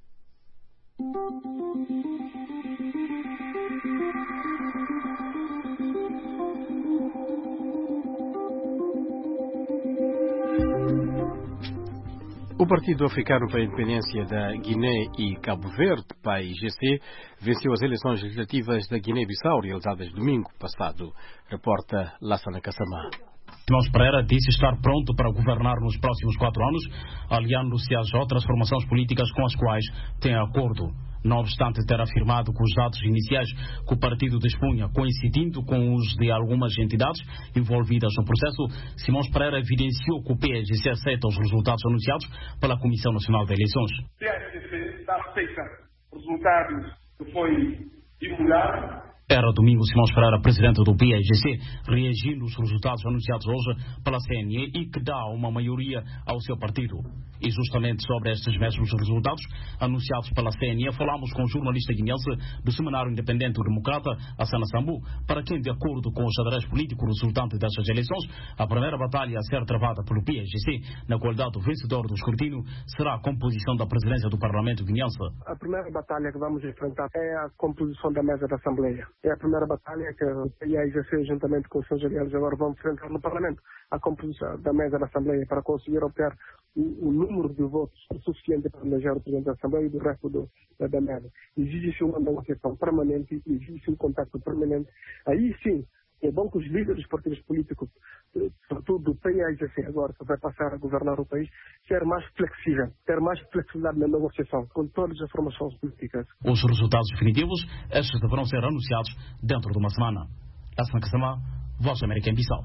O Partido Africano para a Independência da Guiné e Cabo Verde, P A I G C, venceu as eleições legislativas da Guiné-Bissau realizadas domingo passado, reporta Lassana Kassamá. Simões Pereira disse estar pronto para governar nos próximos quatro anos, aliando-se às outras formações políticas com as quais tem acordo. Não obstante ter afirmado que os dados iniciais que o partido dispunha coincidindo com os de algumas entidades envolvidas no processo, Simões Pereira evidenciou que o P S G C aceita os resultados anunciados pela Comissão Nacional de Eleições. O P S G C está aceita os resultados que foi divulgado. Era domingo Simões Pereira, presidente do P S G C, reagindo aos resultados anunciados hoje pela C N E e que dá uma maioria ao seu partido. E justamente sobre estes mesmos resultados anunciados pela C N E, falamos com o jornalista guineense do Semanário Independente Democrata, Assana Sambu, para quem, de acordo com o xadrez político resultante destas eleições, a primeira batalha a ser travada pelo P S G C, na qualidade do vencedor do escrutínio, será a composição da presidência do Parlamento guineense. A primeira batalha que vamos enfrentar é a composição da mesa da Assembleia. É a primeira batalha que o P S G C, juntamente com os seus aliados, agora vão enfrentar no Parlamento. A composição da mesa da Assembleia para conseguir obter o, o número de votos suficiente para eleger o Presidente da Assembleia e do resto do, da, da mesa. Exige-se uma negociação permanente, exige-se um contacto permanente. Aí sim, é bom que os líderes dos partidos políticos, sobretudo do P S G C agora, que vai passar a governar o país, ser mais flexível, ter mais flexibilidade na negociação com todas as formações políticas. Os resultados definitivos, estes deverão ser anunciados dentro de uma semana. Assana Kasama, Voz da América em Bissau.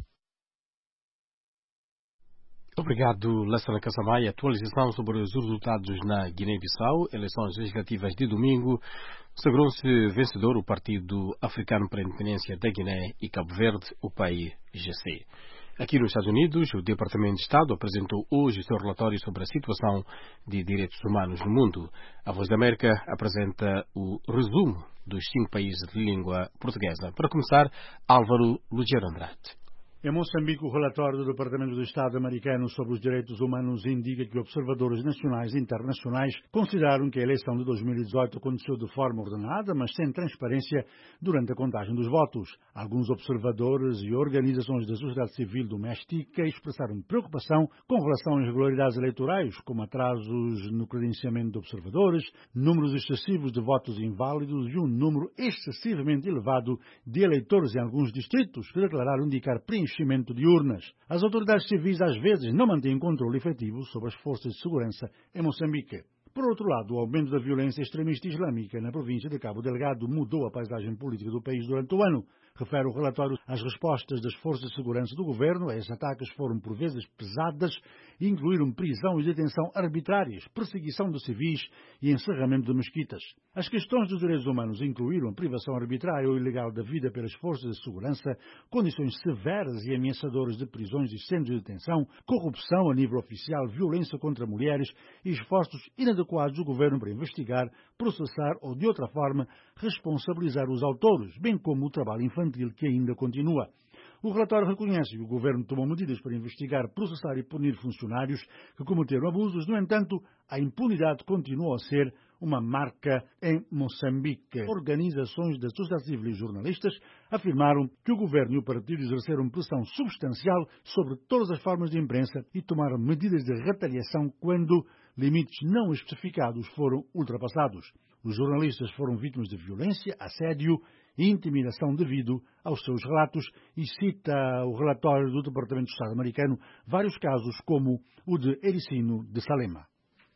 Obrigado, Lassana Kassamay. Atualização sobre os resultados na Guiné-Bissau. Eleições legislativas de domingo. Sagrou-se vencedor o Partido Africano para a Independência da Guiné e Cabo Verde, o P A I G C. Aqui nos Estados Unidos, o Departamento de Estado apresentou hoje o seu relatório sobre a situação de direitos humanos no mundo. A Voz da América apresenta o resumo dos cinco países de língua portuguesa. Para começar, Álvaro Lugero Andrade. Em Moçambique, o relatório do Departamento de Estado americano sobre os direitos humanos indica que observadores nacionais e internacionais consideraram que a eleição de dois mil e dezoito aconteceu de forma ordenada, mas sem transparência durante a contagem dos votos. Alguns observadores e organizações da sociedade civil doméstica expressaram preocupação com relação às irregularidades eleitorais, como atrasos no credenciamento de observadores, números excessivos de votos inválidos e um número excessivamente elevado de eleitores em alguns distritos que declararam indicar preenchimento de urnas. As autoridades civis às vezes não mantêm controle efetivo sobre as forças de segurança em Moçambique. Por outro lado, o aumento da violência extremista islâmica na província de Cabo Delgado mudou a paisagem política do país durante o ano. Refere o relatório às respostas das forças de segurança do governo. Esses ataques foram por vezes pesadas e incluíram prisão e detenção arbitrárias, perseguição de civis e encerramento de mesquitas. As questões dos direitos humanos incluíram a privação arbitrária ou ilegal da vida pelas forças de segurança, condições severas e ameaçadoras de prisões e centros de detenção, corrupção a nível oficial, violência contra mulheres e esforços inadequados do governo para investigar, processar ou, de outra forma, responsabilizar os autores, bem como o trabalho infantil que ainda continua. O relatório reconhece que o governo tomou medidas para investigar, processar e punir funcionários que cometeram abusos. No entanto, a impunidade continua a ser uma marca em Moçambique. Organizações da sociedade civil e jornalistas afirmaram que o governo e o partido exerceram pressão substancial sobre todas as formas de imprensa e tomaram medidas de retaliação quando limites não especificados foram ultrapassados. Os jornalistas foram vítimas de violência, assédio e intimidação devido aos seus relatos, e cita o relatório do Departamento de Estado americano vários casos como o de Ericino de Salema.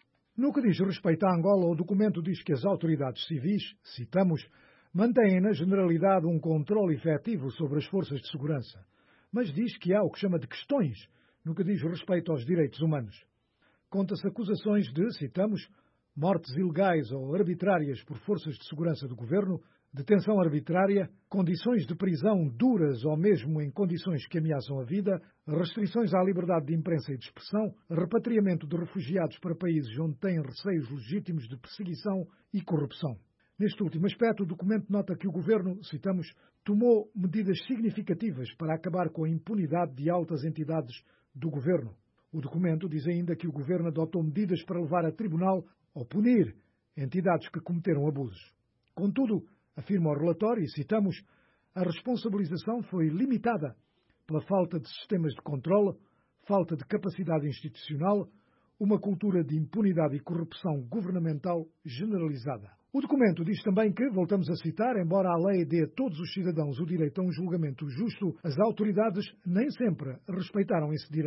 No que diz respeito à Angola, o documento diz que as autoridades civis, citamos, mantêm na generalidade um controle efetivo sobre as forças de segurança, mas diz que há o que chama de questões no que diz respeito aos direitos humanos. Conta-se acusações de, citamos, mortes ilegais ou arbitrárias por forças de segurança do governo, detenção arbitrária, condições de prisão duras ou mesmo em condições que ameaçam a vida, restrições à liberdade de imprensa e de expressão, repatriamento de refugiados para países onde têm receios legítimos de perseguição e corrupção. Neste último aspecto, o documento nota que o governo, citamos, tomou medidas significativas para acabar com a impunidade de altas entidades do governo. O documento diz ainda que o governo adotou medidas para levar a tribunal ou punir entidades que cometeram abusos. Contudo, afirma o relatório, e citamos, a responsabilização foi limitada pela falta de sistemas de controle, falta de capacidade institucional, uma cultura de impunidade e corrupção governamental generalizada. O documento diz também que, voltamos a citar, embora a lei dê a todos os cidadãos o direito a um julgamento justo, as autoridades nem sempre respeitaram esse direito.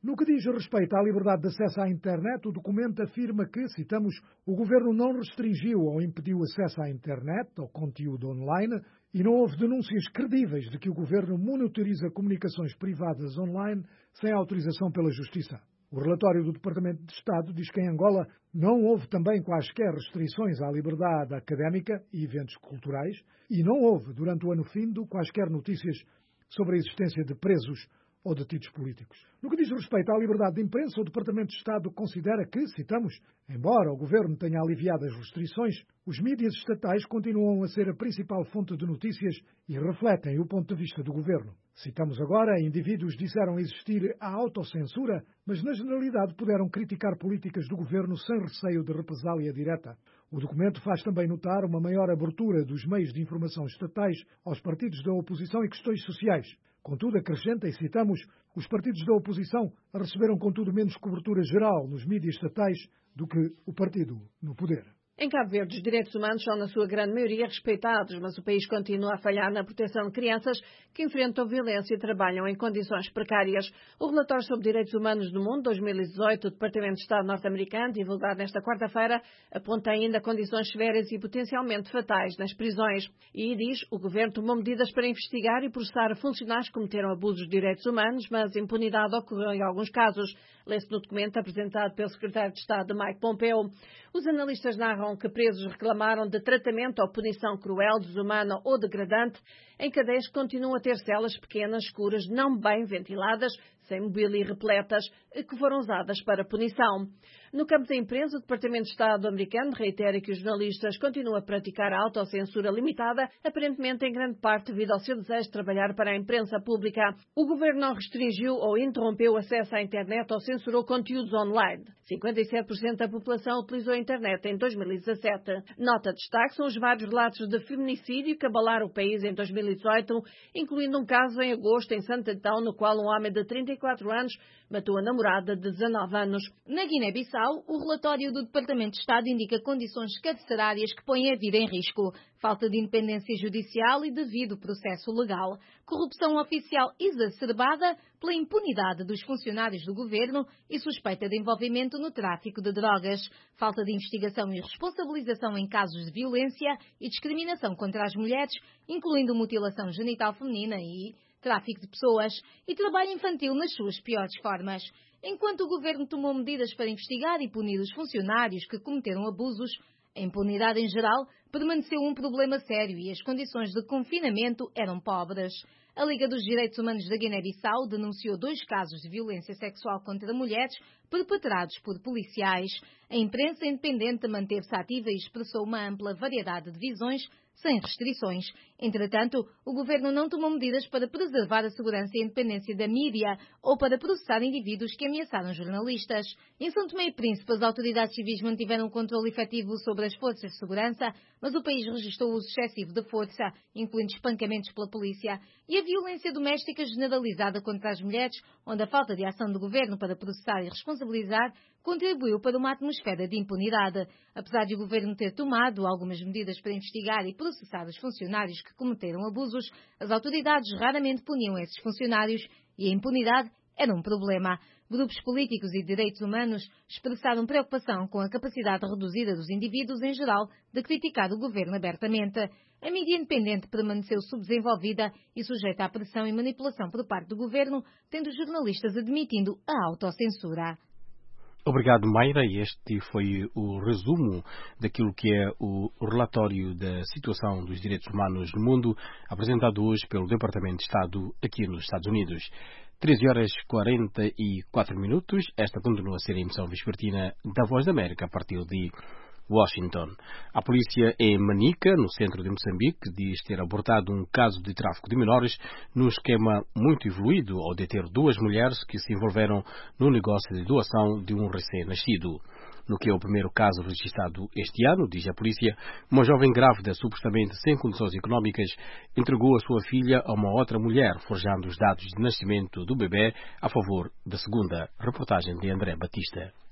No que diz respeito à liberdade de acesso à internet, o documento afirma que, citamos, o governo não restringiu ou impediu acesso à internet ou conteúdo online e não houve denúncias credíveis de que o governo monitoriza comunicações privadas online sem autorização pela Justiça. O relatório do Departamento de Estado diz que em Angola não houve também quaisquer restrições à liberdade académica e eventos culturais e não houve, durante o ano findo, quaisquer notícias sobre a existência de presos ou detidos políticos. No que diz respeito à liberdade de imprensa, o Departamento de Estado considera que, citamos, embora o governo tenha aliviado as restrições, os mídias estatais continuam a ser a principal fonte de notícias e refletem o ponto de vista do governo. Citamos agora, indivíduos disseram existir a autocensura, mas na generalidade puderam criticar políticas do governo sem receio de represália direta. O documento faz também notar uma maior abertura dos meios de informação estatais aos partidos da oposição e questões sociais. Contudo, acrescenta, e citamos, os partidos da oposição receberam, contudo, menos cobertura geral nos mídias estatais do que o partido no poder. Em Cabo Verde, os direitos humanos são, na sua grande maioria, respeitados, mas o país continua a falhar na proteção de crianças que enfrentam violência e trabalham em condições precárias. O relatório sobre direitos humanos no mundo, dois mil e dezoito, do Departamento de Estado norte-americano, divulgado nesta quarta-feira, aponta ainda condições severas e potencialmente fatais nas prisões. E diz, o governo tomou medidas para investigar e processar funcionários que cometeram abusos de direitos humanos, mas impunidade ocorreu em alguns casos. Lê-se no documento apresentado pelo secretário de Estado, Mike Pompeo. Os analistas narram que presos reclamaram de tratamento ou punição cruel, desumana ou degradante em cadeias que continuam a ter celas pequenas, escuras, não bem ventiladas, sem mobília e repletas, que foram usadas para punição. No campo da imprensa, o Departamento de Estado americano reitera que os jornalistas continuam a praticar a autocensura limitada, aparentemente em grande parte devido ao seu desejo de trabalhar para a imprensa pública. O governo não restringiu ou interrompeu o acesso à internet ou censurou conteúdos online. cinquenta e sete por cento da população utilizou a internet em dois mil e dezassete. Nota de destaque são os vários relatos de feminicídio que abalaram o país em dois mil e dezoito, incluindo um caso em agosto em Santo Antão, no qual um homem de trinta e quatro anos matou a namorada de dezanove anos. Na Guiné-Bissau, o relatório do Departamento de Estado indica condições carcerárias que põem a vida em risco, falta de independência judicial e devido processo legal, corrupção oficial exacerbada pela impunidade dos funcionários do governo e suspeita de envolvimento no tráfico de drogas, falta de investigação e responsabilização em casos de violência e discriminação contra as mulheres, incluindo mutilação genital feminina e tráfico de pessoas e trabalho infantil nas suas piores formas. Enquanto o governo tomou medidas para investigar e punir os funcionários que cometeram abusos, a impunidade em geral permaneceu um problema sério e as condições de confinamento eram pobres. A Liga dos Direitos Humanos da Guiné-Bissau denunciou dois casos de violência sexual contra mulheres perpetrados por policiais. A imprensa independente manteve-se ativa e expressou uma ampla variedade de visões sem restrições. Entretanto, o governo não tomou medidas para preservar a segurança e a independência da mídia ou para processar indivíduos que ameaçaram jornalistas. Em São Tomé e Príncipe, as autoridades civis mantiveram um controle efetivo sobre as forças de segurança, mas o país registrou o uso excessivo de força, incluindo espancamentos pela polícia, e a violência doméstica generalizada contra as mulheres, onde a falta de ação do governo para processar e responsabilizar contribuiu para uma atmosfera de impunidade. Apesar de o governo ter tomado algumas medidas para investigar e processar os funcionários que cometeram abusos, as autoridades raramente puniam esses funcionários e a impunidade era um problema. Grupos políticos e de direitos humanos expressaram preocupação com a capacidade reduzida dos indivíduos em geral de criticar o governo abertamente. A mídia independente permaneceu subdesenvolvida e sujeita à pressão e manipulação por parte do governo, tendo os jornalistas admitindo a autocensura. Obrigado, Mayra. Este foi o resumo daquilo que é o relatório da situação dos direitos humanos no mundo, apresentado hoje pelo Departamento de Estado aqui nos Estados Unidos. treze horas e quarenta e quatro minutos. Esta continua a ser a emissão vespertina da Voz da América a partir de Washington. A polícia em Manica, no centro de Moçambique, diz ter abortado um caso de tráfico de menores num esquema muito evoluído ao deter duas mulheres que se envolveram no negócio de doação de um recém-nascido. No que é o primeiro caso registrado este ano, diz a polícia, uma jovem grávida, supostamente sem condições económicas, entregou a sua filha a uma outra mulher, forjando os dados de nascimento do bebê a favor da segunda. Reportagem de André Batista.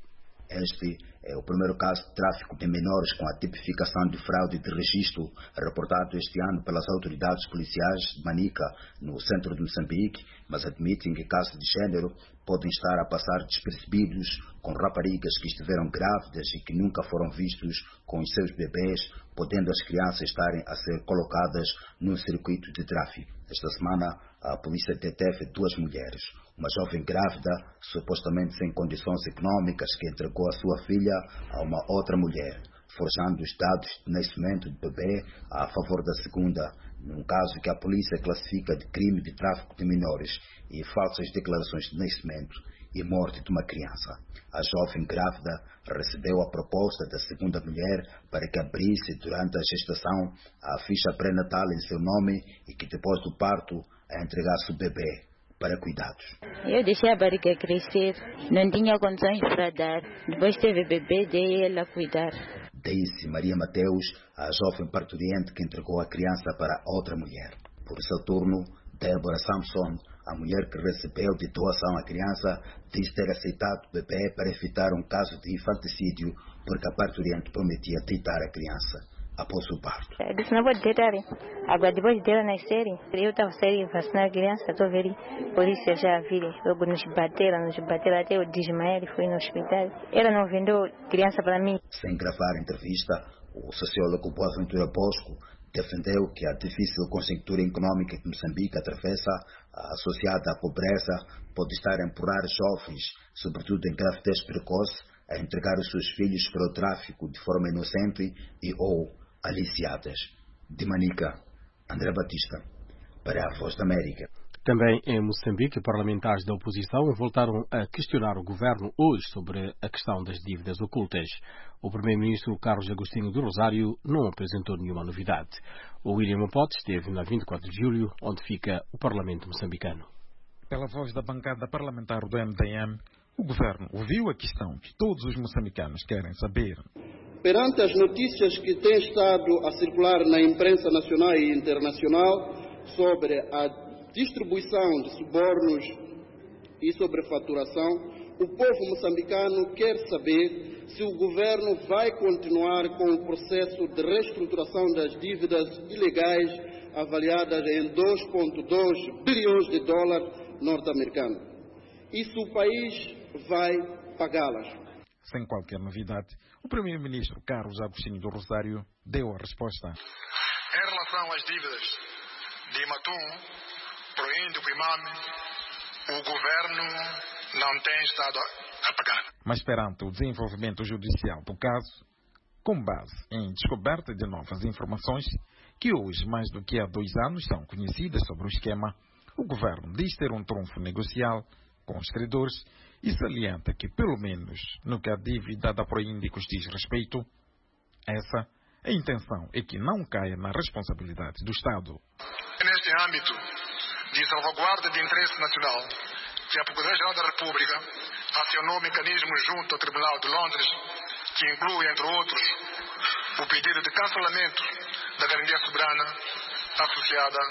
Este é o primeiro caso de tráfico de menores com a tipificação de fraude de registro reportado este ano pelas autoridades policiais de Manica, no centro de Moçambique, mas admitem que casos de género podem estar a passar despercebidos com raparigas que estiveram grávidas e que nunca foram vistos com os seus bebês, podendo as crianças estarem a ser colocadas num circuito de tráfico. Esta semana, a polícia deteve duas mulheres. Uma jovem grávida, supostamente sem condições econômicas, que entregou a sua filha a uma outra mulher, forjando os dados de nascimento do bebê a favor da segunda, num caso que a polícia classifica de crime de tráfico de menores e falsas declarações de nascimento e morte de uma criança. A jovem grávida recebeu a proposta da segunda mulher para que abrisse durante a gestação a ficha pré-natal em seu nome e que depois do parto a entregasse o bebê para cuidados. Eu deixei a barriga crescer, não tinha condições para dar. Depois teve bebê, dei ela a cuidar. Disse Maria Mateus, a jovem parturiente que entregou a criança para outra mulher. Por seu turno, Débora Samson, a mulher que recebeu de doação a criança, disse ter aceitado o bebê para evitar um caso de infanticídio, porque a parturiente prometia deitar a criança após o parto. Eu disse, não vou deitar. Agora, depois dela nascer, eu estava saindo vacinar a criança, estou a ver, por isso eu já vi, logo nos bateram, nos bateram até eu desmaiar e fui no hospital. Ela não vendeu criança para mim. Sem gravar a entrevista, o sociólogo Boaventura Bosco defendeu que a difícil conjuntura econômica que Moçambique atravessa, associada à pobreza, pode estar a empurrar jovens, sobretudo em gravidez precoce, a entregar os seus filhos para o tráfico de forma inocente e ou aliciadas. De Manica, André Batista, para a Voz da América. Também em Moçambique, parlamentares da oposição voltaram a questionar o governo hoje sobre a questão das dívidas ocultas. O primeiro-ministro Carlos Agostinho do Rosário não apresentou nenhuma novidade. O William Apote esteve na vinte e quatro de julho, onde fica o Parlamento moçambicano. Pela voz da bancada parlamentar do M D M, o governo ouviu a questão que todos os moçambicanos querem saber. Perante as notícias que têm estado a circular na imprensa nacional e internacional sobre a distribuição de subornos e sobrefaturação, o povo moçambicano quer saber se o governo vai continuar com o processo de reestruturação das dívidas ilegais avaliadas em dois vírgula dois bilhões de dólares norte-americanos e se o país vai pagá-las. Sem qualquer novidade, o primeiro-ministro Carlos Agostinho do Rosário deu a resposta. Em relação às dívidas de Matum, Proindo, Guimame, o governo não tem estado a pagar. Mas perante o desenvolvimento judicial do caso, com base em descoberta de novas informações, que hoje, mais do que há dois anos, são conhecidas sobre o esquema, o governo diz ter um trunfo negocial com os credores e salienta que, pelo menos no que a dívida da Proíndicos diz respeito, essa, a intenção é que não caia na responsabilidade do Estado. Neste âmbito de salvaguarda de interesse nacional, que a Procuradoria-Geral da República acionou o mecanismo junto ao Tribunal de Londres, que inclui, entre outros, o pedido de cancelamento da garantia soberana associada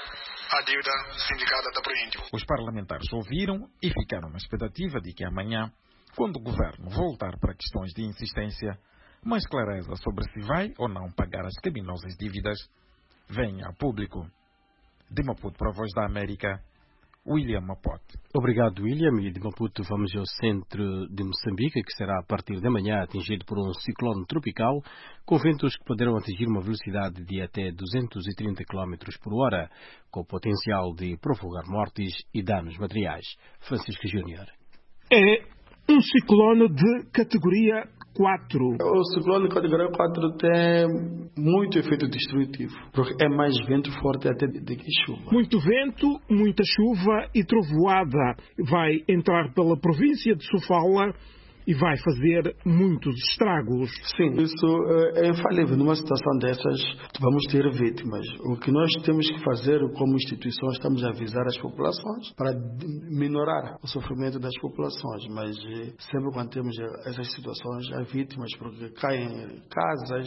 à dívida sindicada da Proíndio. Os parlamentares ouviram e ficaram na expectativa de que amanhã, quando o governo voltar para questões de insistência, mais clareza sobre se vai ou não pagar as criminosas dívidas venha a público. De Maputo para a Voz da América, William Apote. Obrigado, William. E de Maputo vamos ao centro de Moçambique, que será a partir de amanhã atingido por um ciclone tropical, com ventos que poderão atingir uma velocidade de até duzentos e trinta quilómetros por hora, com o potencial de provocar mortes e danos materiais. Francisco Júnior. É um ciclone de categoria quatro. O ciclone de categoria quatro tem muito efeito destrutivo, porque é mais vento forte até do que chuva. Muito vento, muita chuva e trovoada. Vai entrar pela província de Sofala e vai fazer muitos estragos. Sim, isso é infalível. Numa situação dessas, vamos ter vítimas. O que nós temos que fazer como instituição, estamos a avisar as populações para minorar o sofrimento das populações. Mas sempre quando temos essas situações, há vítimas, porque caem casas,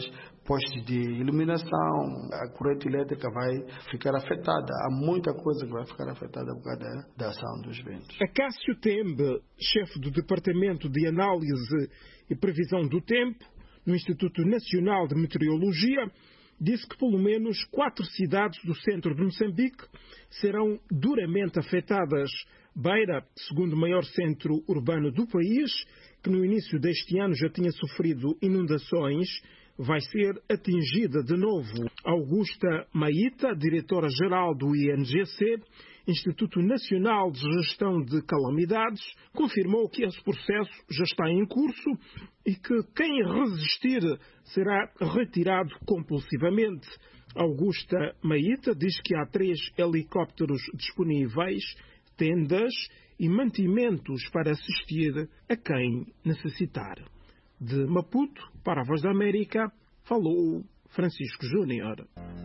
postos de iluminação, a corrente elétrica vai ficar afetada. Há muita coisa que vai ficar afetada por causa da, da ação dos ventos. Acácio Tembe, chefe do Departamento de Análise e Previsão do Tempo, no Instituto Nacional de Meteorologia, disse que pelo menos quatro cidades do centro de Moçambique serão duramente afetadas. Beira, segundo maior centro urbano do país, que no início deste ano já tinha sofrido inundações, vai ser atingida de novo. Augusta Maíta, diretora-geral do I N G C, Instituto Nacional de Gestão de Calamidades, confirmou que esse processo já está em curso e que quem resistir será retirado compulsivamente. Augusta Maíta diz que há três helicópteros disponíveis, tendas e mantimentos para assistir a quem necessitar. De Maputo, para a Voz da América, falou Francisco Júnior.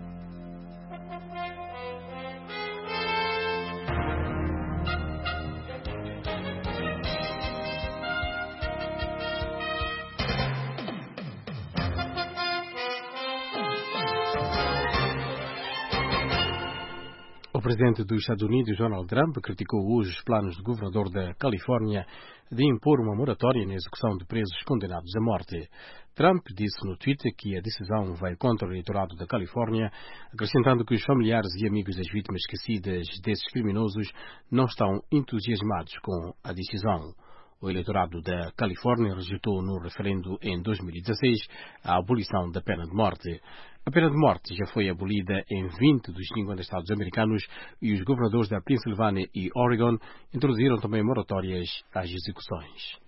O presidente dos Estados Unidos, Donald Trump, criticou hoje os planos do governador da Califórnia de impor uma moratória na execução de presos condenados à morte. Trump disse no Twitter que a decisão vai contra o eleitorado da Califórnia, acrescentando que os familiares e amigos das vítimas esquecidas desses criminosos não estão entusiasmados com a decisão. O eleitorado da Califórnia rejeitou no referendo em dois mil e dezasseis a abolição da pena de morte. A pena de morte já foi abolida em vinte dos cinquenta estados americanos e os governadores da Pensilvânia e Oregon introduziram também moratórias às execuções.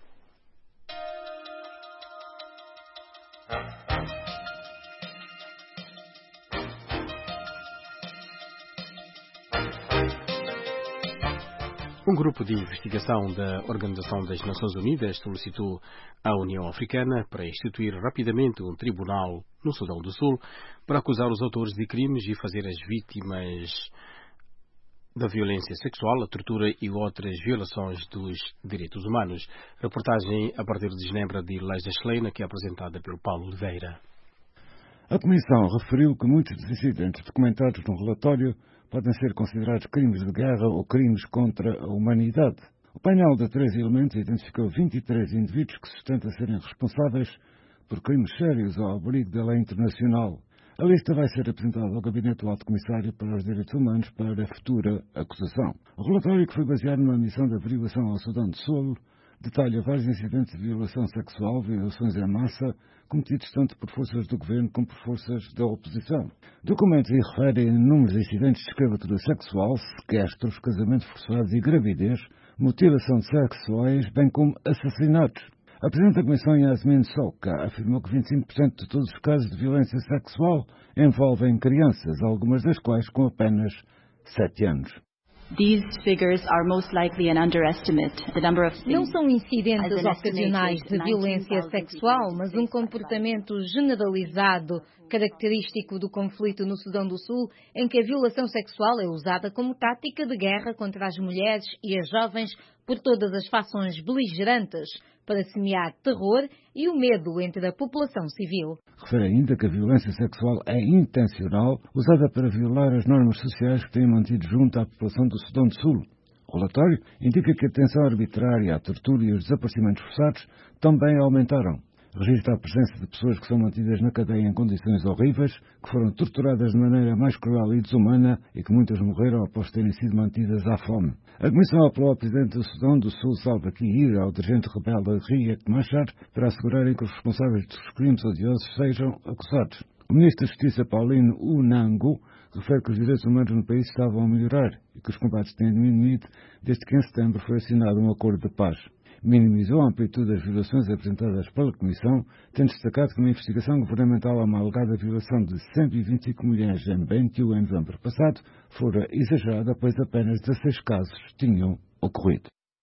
Um grupo de investigação da Organização das Nações Unidas solicitou à União Africana para instituir rapidamente um tribunal no Sudão do Sul para acusar os autores de crimes e fazer as vítimas da violência sexual, a tortura e outras violações dos direitos humanos. Reportagem a partir de Genebra de Leis da Chilena, que é apresentada pelo Paulo Oliveira. A Comissão referiu que muitos dos incidentes documentados no relatório podem ser considerados crimes de guerra ou crimes contra a humanidade. O painel de três elementos identificou vinte e três indivíduos que se sustenta serem responsáveis por crimes sérios ao abrigo da lei internacional. A lista vai ser apresentada ao Gabinete do Alto Comissário para os Direitos Humanos para a futura acusação. O relatório, que foi baseado numa missão de averiguação ao Sudão do Sul, detalha vários incidentes de violação sexual, violações em massa, cometidos tanto por forças do governo como por forças da oposição. Documentos aí referem a inúmeros incidentes de escravatura sexual, sequestros, casamentos forçados e gravidez, mutilação de sexuais, bem como assassinatos. A Presidente da Comissão, Yasmin Souka, afirmou que vinte e cinco por cento de todos os casos de violência sexual envolvem crianças, algumas das quais com apenas sete anos. These figures are most likely an underestimate. The number of Não são incidentes ocasionais de violência sexual, mas um comportamento generalizado, característico do conflito no Sudão do Sul, em que a violação sexual é usada como tática de guerra contra as mulheres e as jovens por todas as fações beligerantes, para semear terror e o medo entre a população civil. Refere ainda que a violência sexual é intencional, usada para violar as normas sociais que têm mantido junto à população do Sudão do Sul. O relatório indica que a detenção arbitrária, a tortura e os desaparecimentos forçados também aumentaram. Registra a presença de pessoas que são mantidas na cadeia em condições horríveis, que foram torturadas de maneira mais cruel e desumana e que muitas morreram após terem sido mantidas à fome. A Comissão apelou ao Presidente do Sudão do Sul, Salva Kiir, ao dirigente rebelde Riek Machar, para assegurarem que os responsáveis dos crimes odiosos sejam acusados. O Ministro da Justiça, Pauline Unango, refere que os direitos humanos no país estavam a melhorar e que os combates têm diminuído desde que em setembro foi assinado um acordo de paz. Minimizou a amplitude das violações apresentadas pela Comissão, tendo destacado que uma investigação governamental a uma alegada violação de cento e vinte e cinco mulheres em Bentiu em novembro passado fora exagerada, pois apenas dezasseis casos tinham ocorrido.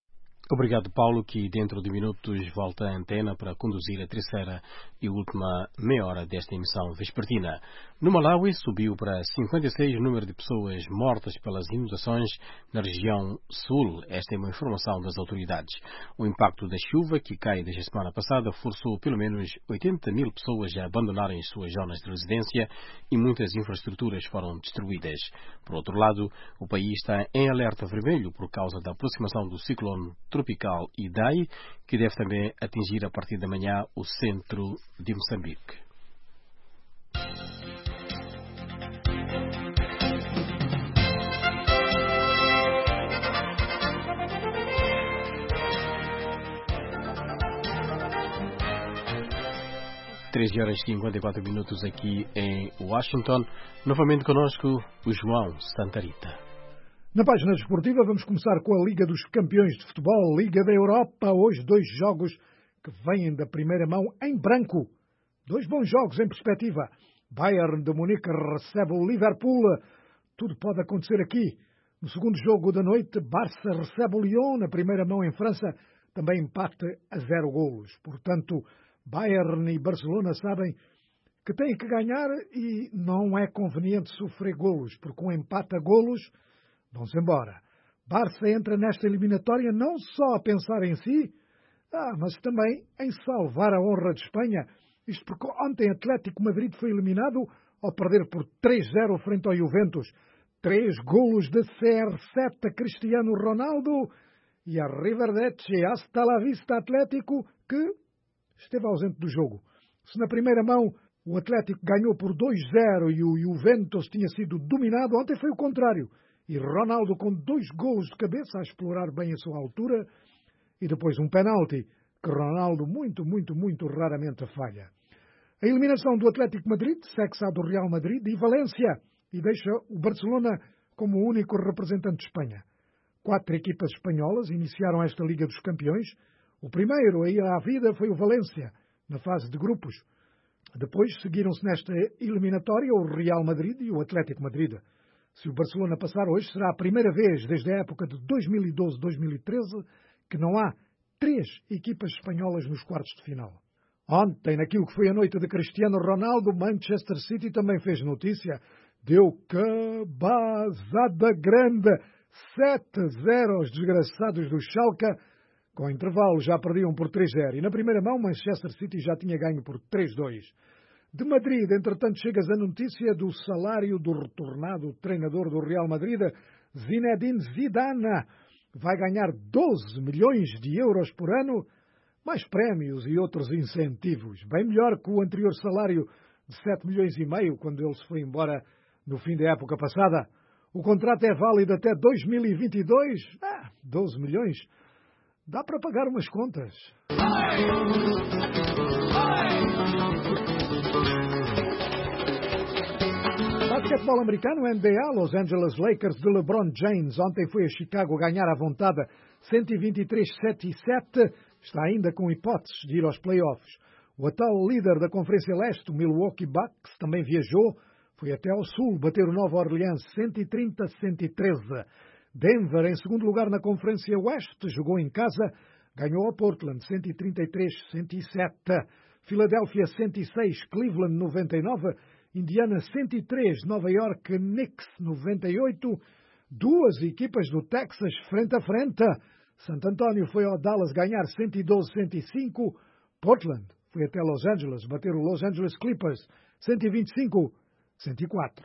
Obrigado, Paulo, que dentro de minutos volta à antena para conduzir a terceira e última meia hora desta emissão vespertina. No Malawi, subiu para cinquenta e seis o número de pessoas mortas pelas inundações na região sul. Esta é uma informação das autoridades. O impacto da chuva, que cai desde a semana passada, forçou pelo menos oitenta mil pessoas a abandonarem suas zonas de residência e muitas infraestruturas foram destruídas. Por outro lado, o país está em alerta vermelho por causa da aproximação do ciclone tropical Idai, que deve também atingir a partir da manhã o centro de Moçambique. três horas e cinquenta e quatro minutos aqui em Washington. Novamente conosco o João Santarita. Na página desportiva vamos começar com a Liga dos Campeões de Futebol, Liga da Europa. Hoje dois jogos que vêm da primeira mão em branco. Dois bons jogos em perspectiva. Bayern de Munique recebe o Liverpool. Tudo pode acontecer aqui. No segundo jogo da noite, Barça recebe o Lyon. Na primeira mão em França, também empate a zero golos. Portanto, Bayern e Barcelona sabem que têm que ganhar e não é conveniente sofrer golos, porque um empate a golos vão-se embora. Barça entra nesta eliminatória não só a pensar em si, ah, mas também em salvar a honra de Espanha. Isto porque ontem Atlético Madrid foi eliminado ao perder por três a zero frente ao Juventus. Três golos de C R sete a Cristiano Ronaldo e a Arrivederci hasta la vista Atlético, que esteve ausente do jogo. Se na primeira mão o Atlético ganhou por dois a zero e o Juventus tinha sido dominado, ontem foi o contrário. E Ronaldo com dois golos de cabeça a explorar bem a sua altura e depois um penalti que Ronaldo muito, muito, muito raramente falha. A eliminação do Atlético Madrid segue-se à do Real Madrid e Valência e deixa o Barcelona como o único representante de Espanha. Quatro equipas espanholas iniciaram esta Liga dos Campeões. O primeiro a ir à vida foi o Valência, na fase de grupos. Depois seguiram-se nesta eliminatória o Real Madrid e o Atlético Madrid. Se o Barcelona passar hoje, será a primeira vez desde a época de dois mil e doze a dois mil e treze que não há três equipas espanholas nos quartos de final. Ontem, naquilo que foi a noite de Cristiano Ronaldo, Manchester City também fez notícia. Deu cabazada grande, sete a zero aos desgraçados do Schalke. Com intervalo já perdiam por três a zero. E na primeira mão, Manchester City já tinha ganho por três a dois. De Madrid, entretanto, chegas a notícia do salário do retornado treinador do Real Madrid, Zinedine Zidane. Vai ganhar doze milhões de euros por ano, mais prémios e outros incentivos. Bem melhor que o anterior salário de sete milhões e meio, quando ele se foi embora no fim da época passada. O contrato é válido até dois mil e vinte e dois. Ah, doze milhões. Dá para pagar umas contas. Ai! Ai! Basquetebol americano, N B A, Los Angeles Lakers de LeBron James. Ontem foi a Chicago ganhar à vontade cento e vinte e três a cento e sete. Está ainda com hipóteses de ir aos playoffs. O atual líder da Conferência Leste, o Milwaukee Bucks, também viajou. Foi até ao sul bater o Nova Orleans cento e trinta a cento e treze. Denver, em segundo lugar na Conferência Oeste, jogou em casa. Ganhou ao Portland cento e trinta e três a cento e sete. Filadélfia cento e seis, Cleveland noventa e nove. Indiana cento e três, Nova York Knicks noventa e oito. Duas equipas do Texas frente a frente. Santo António foi ao Dallas ganhar cento e doze a cento e cinco. Portland foi até Los Angeles bater o Los Angeles Clippers cento e vinte e cinco a cento e quatro.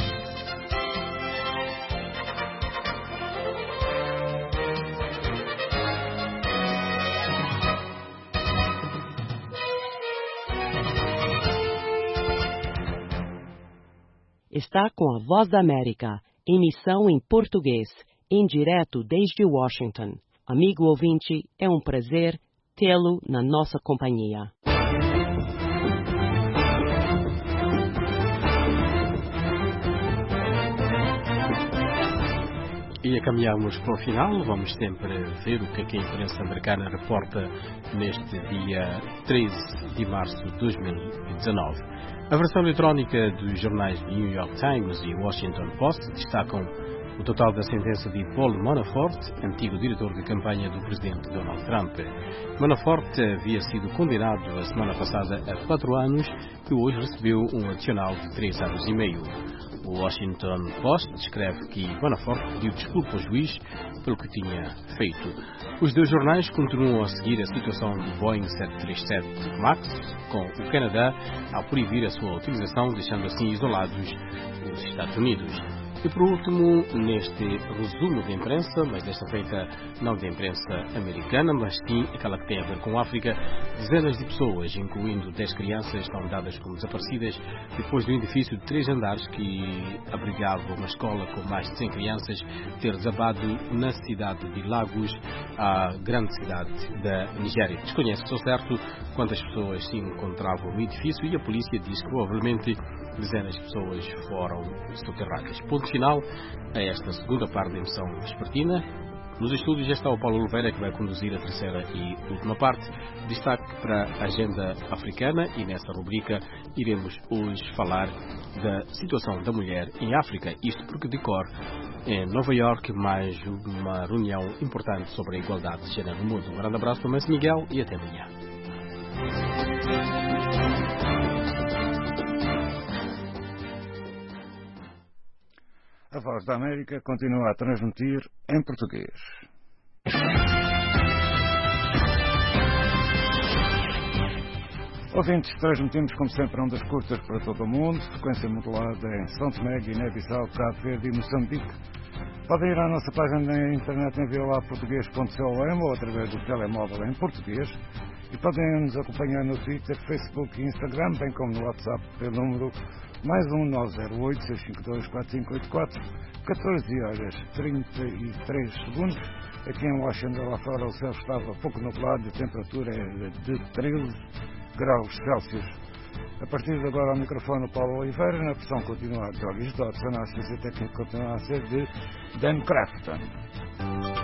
Está com a Voz da América, emissão em português, em direto desde Washington. Amigo ouvinte, é um prazer tê-lo na nossa companhia. E a caminharmos para o final, vamos sempre ver o que, é que a imprensa americana reporta neste dia treze de março de dois mil e dezanove. A versão eletrónica dos jornais New York Times e Washington Post destacam o total da sentença de Paul Manafort, antigo diretor de campanha do presidente Donald Trump. Manafort havia sido condenado a semana passada a quatro anos, que hoje recebeu um adicional de três anos e meio. O Washington Post descreve que Manafort pediu desculpa ao juiz pelo que tinha feito. Os dois jornais continuam a seguir a situação do Boeing sete três sete MAX com o Canadá ao proibir a sua utilização, deixando assim isolados os Estados Unidos. E por último, neste resumo de imprensa, mas desta feita não de imprensa americana, mas sim aquela que tem a ver com a África, dezenas de pessoas, incluindo dez crianças, estão dadas como desaparecidas depois do edifício de três andares que abrigava uma escola com mais de cem crianças ter desabado na cidade de Lagos, a grande cidade da Nigéria. Desconhece-se ao certo quantas pessoas se encontravam no edifício e a polícia diz que provavelmente dezenas de pessoas foram soterradas. Ponto final a esta segunda parte da emissão vespertina. Nos estúdios já está o Paulo Oliveira, que vai conduzir a terceira e última parte. Destaque para a agenda africana e nesta rubrica iremos hoje falar da situação da mulher em África. Isto porque decorre em Nova Iorque mais uma reunião importante sobre a igualdade de género no mundo. Um grande abraço para Manso Miguel e até amanhã. A Voz da América continua a transmitir em português. Ouvintes, transmitimos como sempre ondas curtas para todo o mundo, frequência modulada em São Tomé, Guiné-Bissau, Cabo Verde e Moçambique. Podem ir à nossa página na internet em viola português ponto com ou através do telemóvel em português e podem nos acompanhar no Twitter, Facebook e Instagram, bem como no WhatsApp pelo número mais um nove zero oito, seis cinco dois, quatro cinco oito quatro, catorze horas trinta e três segundos. Aqui em Washington, lá fora, o céu estava pouco nublado e a temperatura é de treze graus Celsius. A partir de agora, ao microfone, o Paulo Oliveira, na versão continua de Olhos Dodson, a assistência técnica continua a ser de Dan Crafton.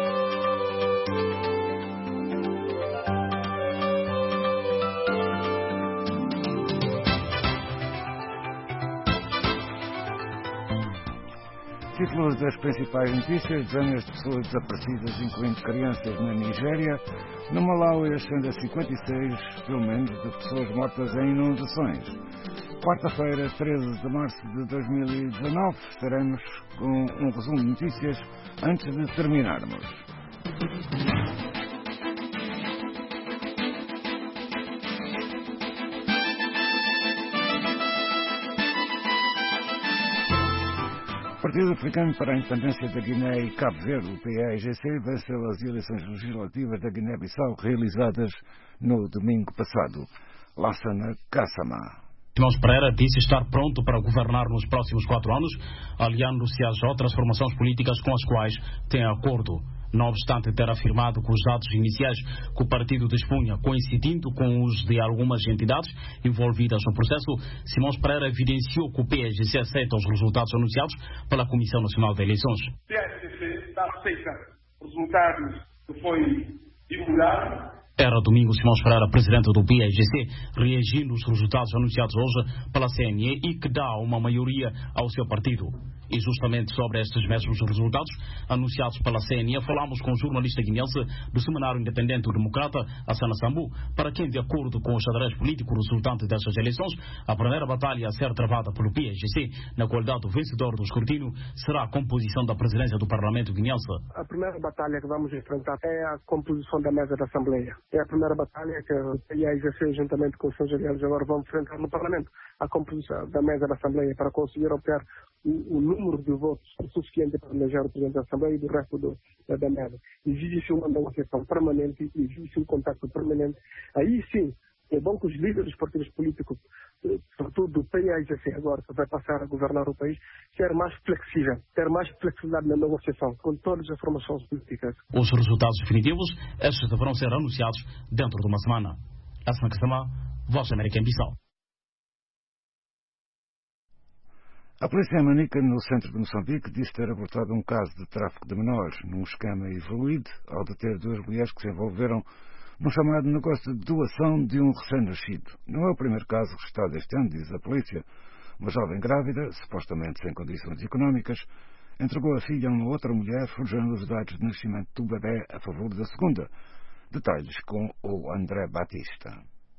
Títulos das principais notícias: dezenas de pessoas desaparecidas, incluindo crianças na Nigéria. No Malawi, ascende a cinquenta e seis, pelo menos, de pessoas mortas em inundações. Quarta-feira, treze de março de dois mil e dezanove, estaremos com um resumo de notícias antes de terminarmos. O Partido Africano para a Independência da Guiné e Cabo Verde, o P A I G C, venceu as eleições legislativas da Guiné-Bissau realizadas no domingo passado. Lassana Kassama. Simões Pereira disse estar pronto para governar nos próximos quatro anos, aliando-se às outras formações políticas com as quais tem acordo. Não obstante ter afirmado que os dados iniciais que o partido dispunha coincidindo com os de algumas entidades envolvidas no processo, Simões Pereira evidenciou que o P A I G C aceita os resultados anunciados pela Comissão Nacional de Eleições. O P A I G C está aceita os resultados que foi divulgado. Era domingo Simões Pereira, presidente do P A I G C, reagindo aos resultados anunciados hoje pela C N E e que dá uma maioria ao seu partido. E justamente sobre estes mesmos resultados anunciados pela C N E, falamos com o jornalista guineense do Seminário Independente Democrata, Assana Sambu, para quem, de acordo com o xadrez político resultante destas eleições, a primeira batalha a ser travada pelo P A I G C, na qualidade do vencedor do escrutínio, será a composição da presidência do Parlamento guineense. A primeira batalha que vamos enfrentar é a composição da mesa da Assembleia. É a primeira batalha que o P A I G C, juntamente com os seus aliados, agora vão enfrentar no Parlamento. A composição da mesa da Assembleia para conseguir obter o, o número de votos suficiente para eleger o Presidente da Assembleia e do resto do, da, da mesa. Existe uma negociação permanente, existe um contacto permanente. Aí sim, é bom que os líderes dos partidos políticos, sobretudo do P A I G C agora, que vai passar a governar o país, ser mais flexível, ter mais flexibilidade na negociação com todas as formações políticas. Os resultados definitivos, estes deverão ser anunciados dentro de uma semana. Assana Kassama, Voz da América em Bissau. A polícia manica no centro de Moçambique disse ter abortado um caso de tráfico de menores num esquema evoluído ao deter duas mulheres que se envolveram num chamado negócio de doação de um recém-nascido. Não é o primeiro caso registrado este ano, diz a polícia. Uma jovem grávida, supostamente sem condições económicas, entregou a filha a uma outra mulher, forjando os dados de nascimento do bebê a favor da segunda. Detalhes com o André Batista.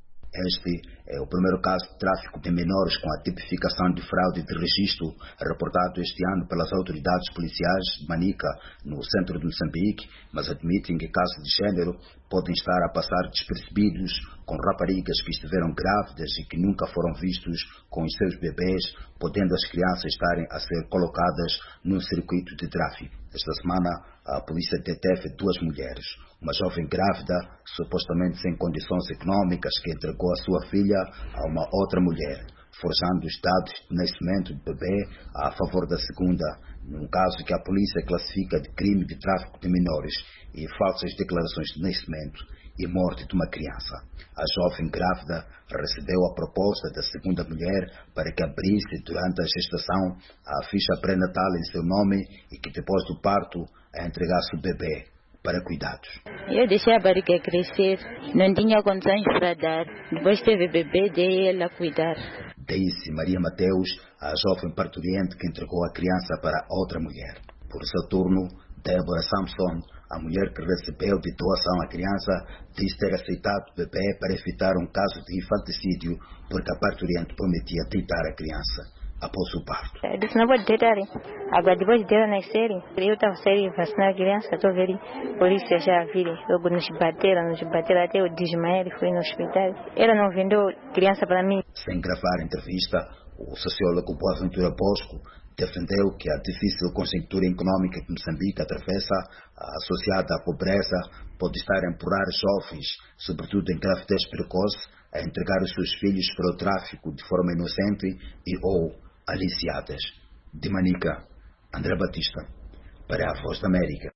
Este é o primeiro caso de tráfico de menores com a tipificação de fraude de registro reportado este ano pelas autoridades policiais de Manica, no centro de Moçambique, mas admitem que casos de género podem estar a passar despercebidos com raparigas que estiveram grávidas e que nunca foram vistos com os seus bebês, podendo as crianças estarem a ser colocadas num circuito de tráfico. Esta semana, a polícia deteve duas mulheres. Uma jovem grávida, supostamente sem condições econômicas, que entregou a sua filha a uma outra mulher, forjando os dados de nascimento do bebê a favor da segunda, num caso que a polícia classifica de crime de tráfico de menores e falsas declarações de nascimento e morte de uma criança. A jovem grávida recebeu a proposta da segunda mulher para que abrisse durante a gestação a ficha pré-natal em seu nome e que depois do parto a entregasse o bebê para cuidados. Eu deixei a barriga crescer, não tinha condições para dar. Depois teve bebê, dei ela cuidar. Disse Maria Mateus, a jovem parturiente que entregou a criança para outra mulher. Por seu turno, Débora Samson, a mulher que recebeu de doação a criança, disse ter aceitado o bebê para evitar um caso de infanticídio, porque a parturiente prometia deitar a criança após o parto. Eu disse, não vou deitar. Agora, depois de ela nascer, eu estava saindo vacinar a criança, estou vendo a polícia já viram. Eu nos bateram, nos bateram até eu desmaiar e fui no hospital. Ela não vendeu criança para mim. Sem gravar a entrevista, o sociólogo Boaventura Bosco defendeu que a difícil conjuntura econômica que Moçambique atravessa, associada à pobreza, pode estar a empurrar jovens, sobretudo em gravidez precoce, a entregar os seus filhos para o tráfico de forma inocente e ou aliciadas. De Manica, André Batista, para a Voz da América.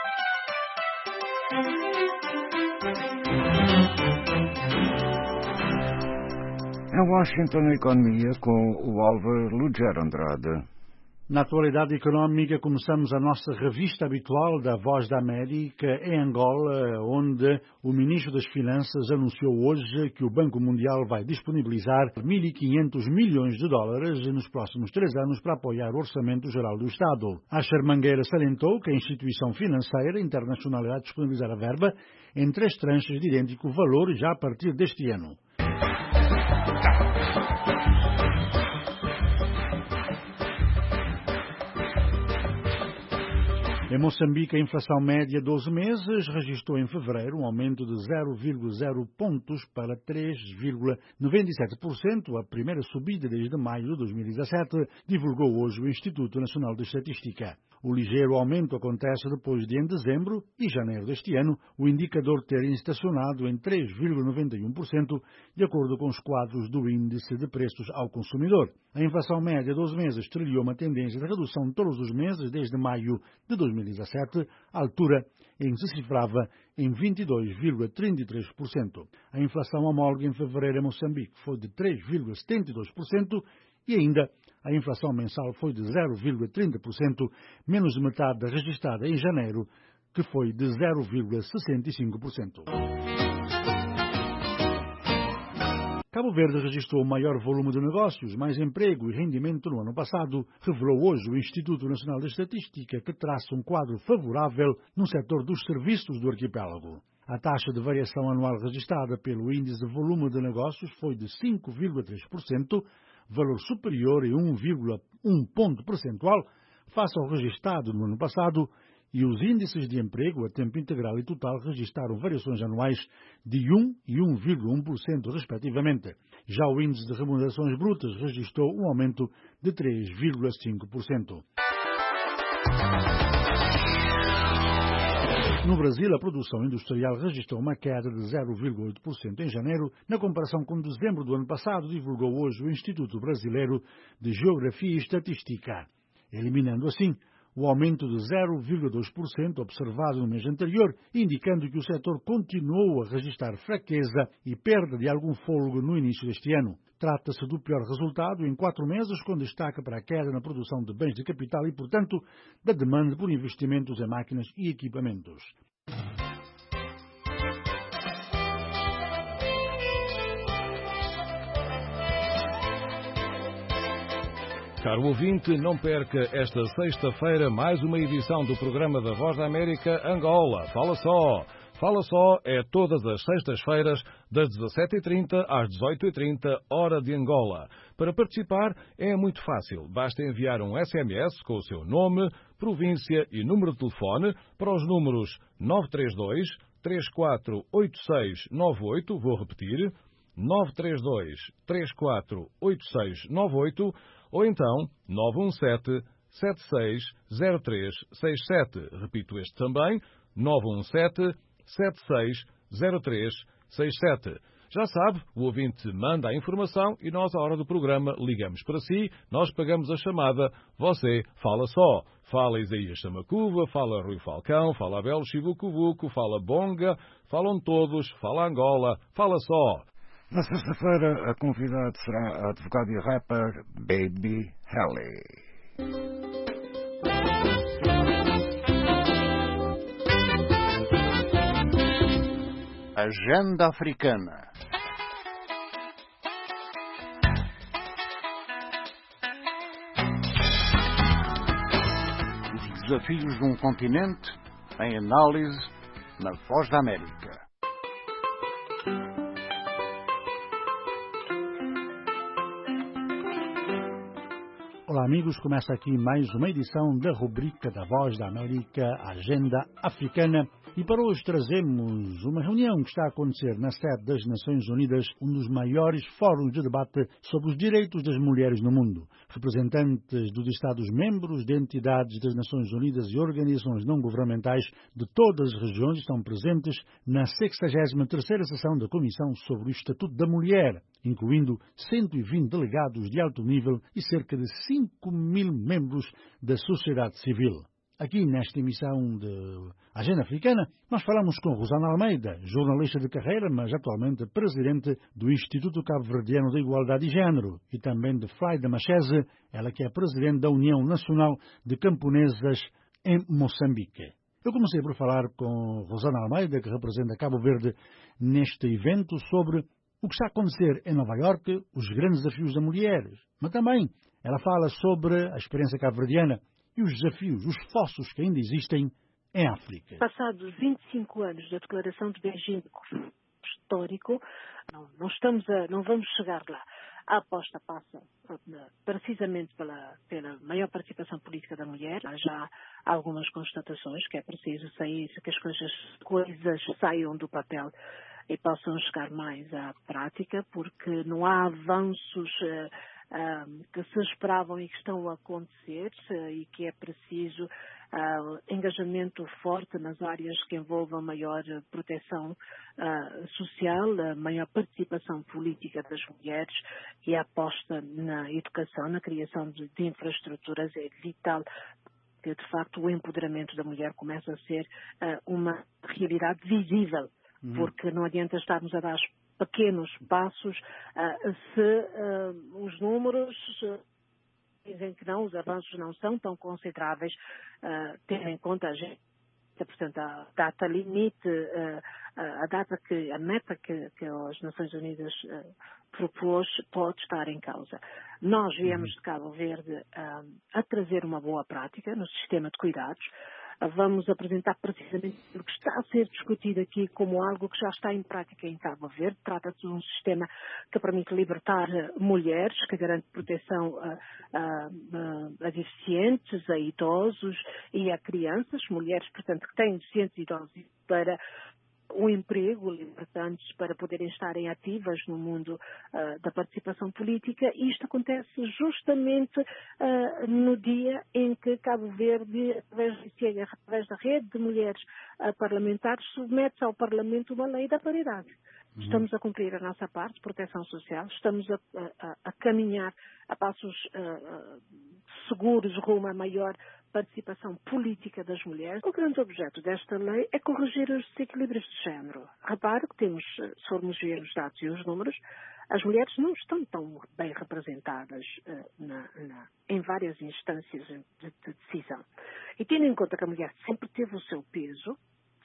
Em Washington, a economia com o Álvaro Lugero Andrade. Na atualidade económica, começamos a nossa revista habitual da Voz da América em Angola, onde o Ministro das Finanças anunciou hoje que o Banco Mundial vai disponibilizar mil e quinhentos milhões de dólares nos próximos três anos para apoiar o Orçamento Geral do Estado. Asher Mangueira salientou que a instituição financeira internacional irá disponibilizar a verba em três tranches de idêntico valor já a partir deste ano. Em Moçambique, a inflação média de doze meses registrou em fevereiro um aumento de zero vírgula zero pontos para três vírgula noventa e sete por cento, a primeira subida desde maio de dois mil e dezassete, divulgou hoje o Instituto Nacional de Estatística. O ligeiro aumento acontece depois de, em dezembro e janeiro deste ano, o indicador ter estacionado em três vírgula noventa e um por cento, de acordo com os quadros do Índice de Preços ao Consumidor. A inflação média de doze meses trilhou uma tendência de redução todos os meses desde maio de dois mil e dezassete, altura em que se cifrava em vinte e dois vírgula trinta e três por cento. A inflação homóloga em fevereiro em Moçambique foi de três vírgula setenta e dois por cento e ainda a inflação mensal foi de zero vírgula trinta por cento, menos de metade da registrada em janeiro, que foi de zero vírgula sessenta e cinco por cento. Cabo Verde registrou o maior volume de negócios, mais emprego e rendimento no ano passado, revelou hoje o Instituto Nacional de Estatística, que traça um quadro favorável no setor dos serviços do arquipélago. A taxa de variação anual registrada pelo Índice de Volume de Negócios foi de cinco vírgula três por cento, valor superior em um vírgula um ponto percentual face ao registrado no ano passado, e os índices de emprego a tempo integral e total registraram variações anuais de um e um vírgula um por cento respectivamente. Já o índice de remunerações brutas registrou um aumento de três vírgula cinco por cento. No Brasil, a produção industrial registrou uma queda de zero vírgula oito por cento em janeiro, na comparação com dezembro do ano passado, divulgou hoje o Instituto Brasileiro de Geografia e Estatística, eliminando assim o aumento de zero vírgula dois por cento observado no mês anterior, indicando que o setor continuou a registrar fraqueza e perda de algum fôlego no início deste ano. Trata-se do pior resultado em quatro meses, com destaque para a queda na produção de bens de capital e, portanto, da demanda por investimentos em máquinas e equipamentos. Caro ouvinte, não perca esta sexta-feira mais uma edição do programa da Voz da América Angola. Fala só! Fala só é todas as sextas-feiras, das dezassete e trinta às dezoito e trinta, hora de Angola. Para participar é muito fácil. Basta enviar um S M S com o seu nome, província e número de telefone para os números nove três dois, três quatro oito seis nove oito, vou repetir, nove três dois, três quatro oito seis nove oito, ou então nove um sete, sete seis zero três seis sete. Repito este também, nove um sete, sete seis zero três seis sete. Já sabe, o ouvinte manda a informação e nós, à hora do programa, ligamos para si, nós pagamos a chamada, você fala só. Fala Isaías Samacuva, fala Rui Falcão, fala Abel Chivucuvuco, fala Bonga, falam todos, fala Angola, fala só. Na sexta-feira, a convidada será a advogada e rapper Baby Haley. Agenda Africana. Os desafios de um continente em análise na Voz da América. Olá amigos, começa aqui mais uma edição da rubrica da Voz da América, Agenda Africana. E para hoje trazemos uma reunião que está a acontecer na sede das Nações Unidas, um dos maiores fóruns de debate sobre os direitos das mulheres no mundo. Representantes dos Estados-membros, de entidades das Nações Unidas e organizações não-governamentais de todas as regiões estão presentes na sexagésima terceira sessão da Comissão sobre o Estatuto da Mulher, incluindo cento e vinte delegados de alto nível e cerca de cinco mil membros da sociedade civil. Aqui nesta emissão de Agenda Africana, nós falamos com Rosana Almeida, jornalista de carreira, mas atualmente presidente do Instituto Cabo-Verdiano de Igualdade de Género, e também de Flaida Machese, ela que é presidente da União Nacional de Camponesas em Moçambique. Eu comecei por falar com Rosana Almeida, que representa Cabo Verde, neste evento sobre o que está a acontecer em Nova Iorque, os grandes desafios das mulheres, mas também ela fala sobre a experiência cabo-verdiana e os desafios, os fossos que ainda existem em África. Passados vinte e cinco anos da Declaração de Beijing histórico, não, não, estamos a, não vamos chegar lá. A aposta passa precisamente pela, pela maior participação política da mulher. Há já algumas constatações que é preciso sair, que as coisas, coisas saiam do papel e possam chegar mais à prática, porque não há avanços Uh, que se esperavam e que estão a acontecer uh, e que é preciso uh, engajamento forte nas áreas que envolvam maior proteção uh, social, uh, maior participação política das mulheres, e a aposta na educação, na criação de, de infraestruturas é vital, que de facto o empoderamento da mulher começa a ser uh, uma realidade visível, uhum. Porque não adianta estarmos a dar pequenos passos, uh, se uh, os números uh, dizem que não, os avanços não são tão consideráveis, uh, tendo em conta a gente, portanto, a data limite, uh, a data que, a meta que, que as Nações Unidas uh, propôs pode estar em causa. Nós viemos de Cabo Verde uh, a trazer uma boa prática no sistema de cuidados. Vamos apresentar precisamente o que está a ser discutido aqui como algo que já está em prática em Cabo Verde. Trata-se de um sistema que permite libertar mulheres, que garante proteção a, a, a deficientes, a idosos e a crianças, mulheres, portanto, que têm deficientes e idosos para o emprego, libertantes para poderem estarem ativas no mundo uh, da participação política, e isto acontece justamente uh, no dia em que Cabo Verde, através, através da rede de mulheres uh, parlamentares, submete ao Parlamento uma lei da paridade. Uhum. Estamos a cumprir a nossa parte, proteção social, estamos a, a, a caminhar a passos uh, seguros rumo a maior participação política das mulheres. O grande objeto desta lei é corrigir os desequilíbrios de género. Repare que temos, se formos ver os dados e os números, as mulheres não estão tão bem representadas uh, na, na, em várias instâncias de, de decisão. E tendo em conta que a mulher sempre teve o seu peso, sempre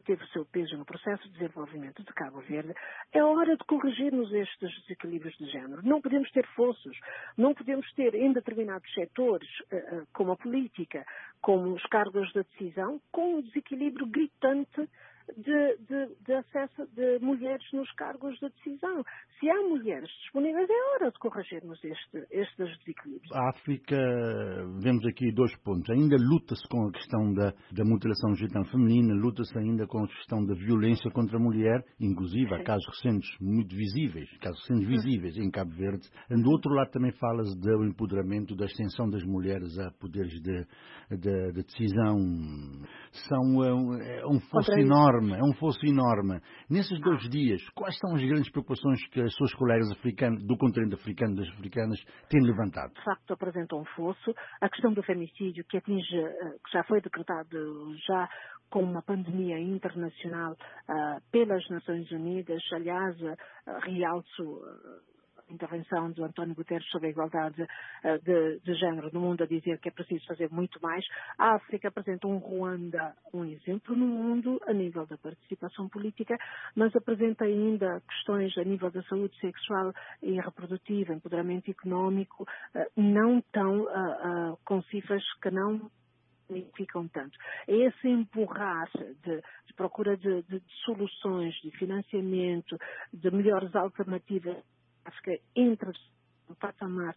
teve o seu peso no processo de desenvolvimento de Cabo Verde, é hora de corrigirmos estes desequilíbrios de género. Não podemos ter fossos, não podemos ter em determinados setores, como a política, como os cargos de decisão, com um desequilíbrio gritante De, de, de acesso de mulheres nos cargos de decisão. Se há mulheres disponíveis, é hora de corrigirmos este, estes desequilíbrios. A África, vemos aqui dois pontos. Ainda luta-se com a questão da, da mutilação genital feminina, luta-se ainda com a questão da violência contra a mulher, inclusive há casos recentes muito visíveis, casos recentes visíveis em Cabo Verde. Do outro lado também fala-se do empoderamento, da extensão das mulheres a poderes de, de, de decisão. São é um fosso enorme. É um fosso enorme. Nesses dois dias, quais são as grandes preocupações que as suas colegas africanas, do continente africano, das africanas, têm levantado? De facto, apresentam um fosso. A questão do feminicídio, que atinge, que já foi decretado já como uma pandemia internacional uh, pelas Nações Unidas. Aliás, uh, realço uh, intervenção do António Guterres sobre a igualdade uh, de, de género no mundo, a dizer que é preciso fazer muito mais. A África apresenta um Ruanda, um exemplo no mundo a nível da participação política, mas apresenta ainda questões a nível da saúde sexual e reprodutiva, empoderamento económico, uh, não tão uh, uh, com cifras que não significam tanto. É esse empurrar de, de procura de, de, de soluções, de financiamento, de melhores alternativas que entre o patamar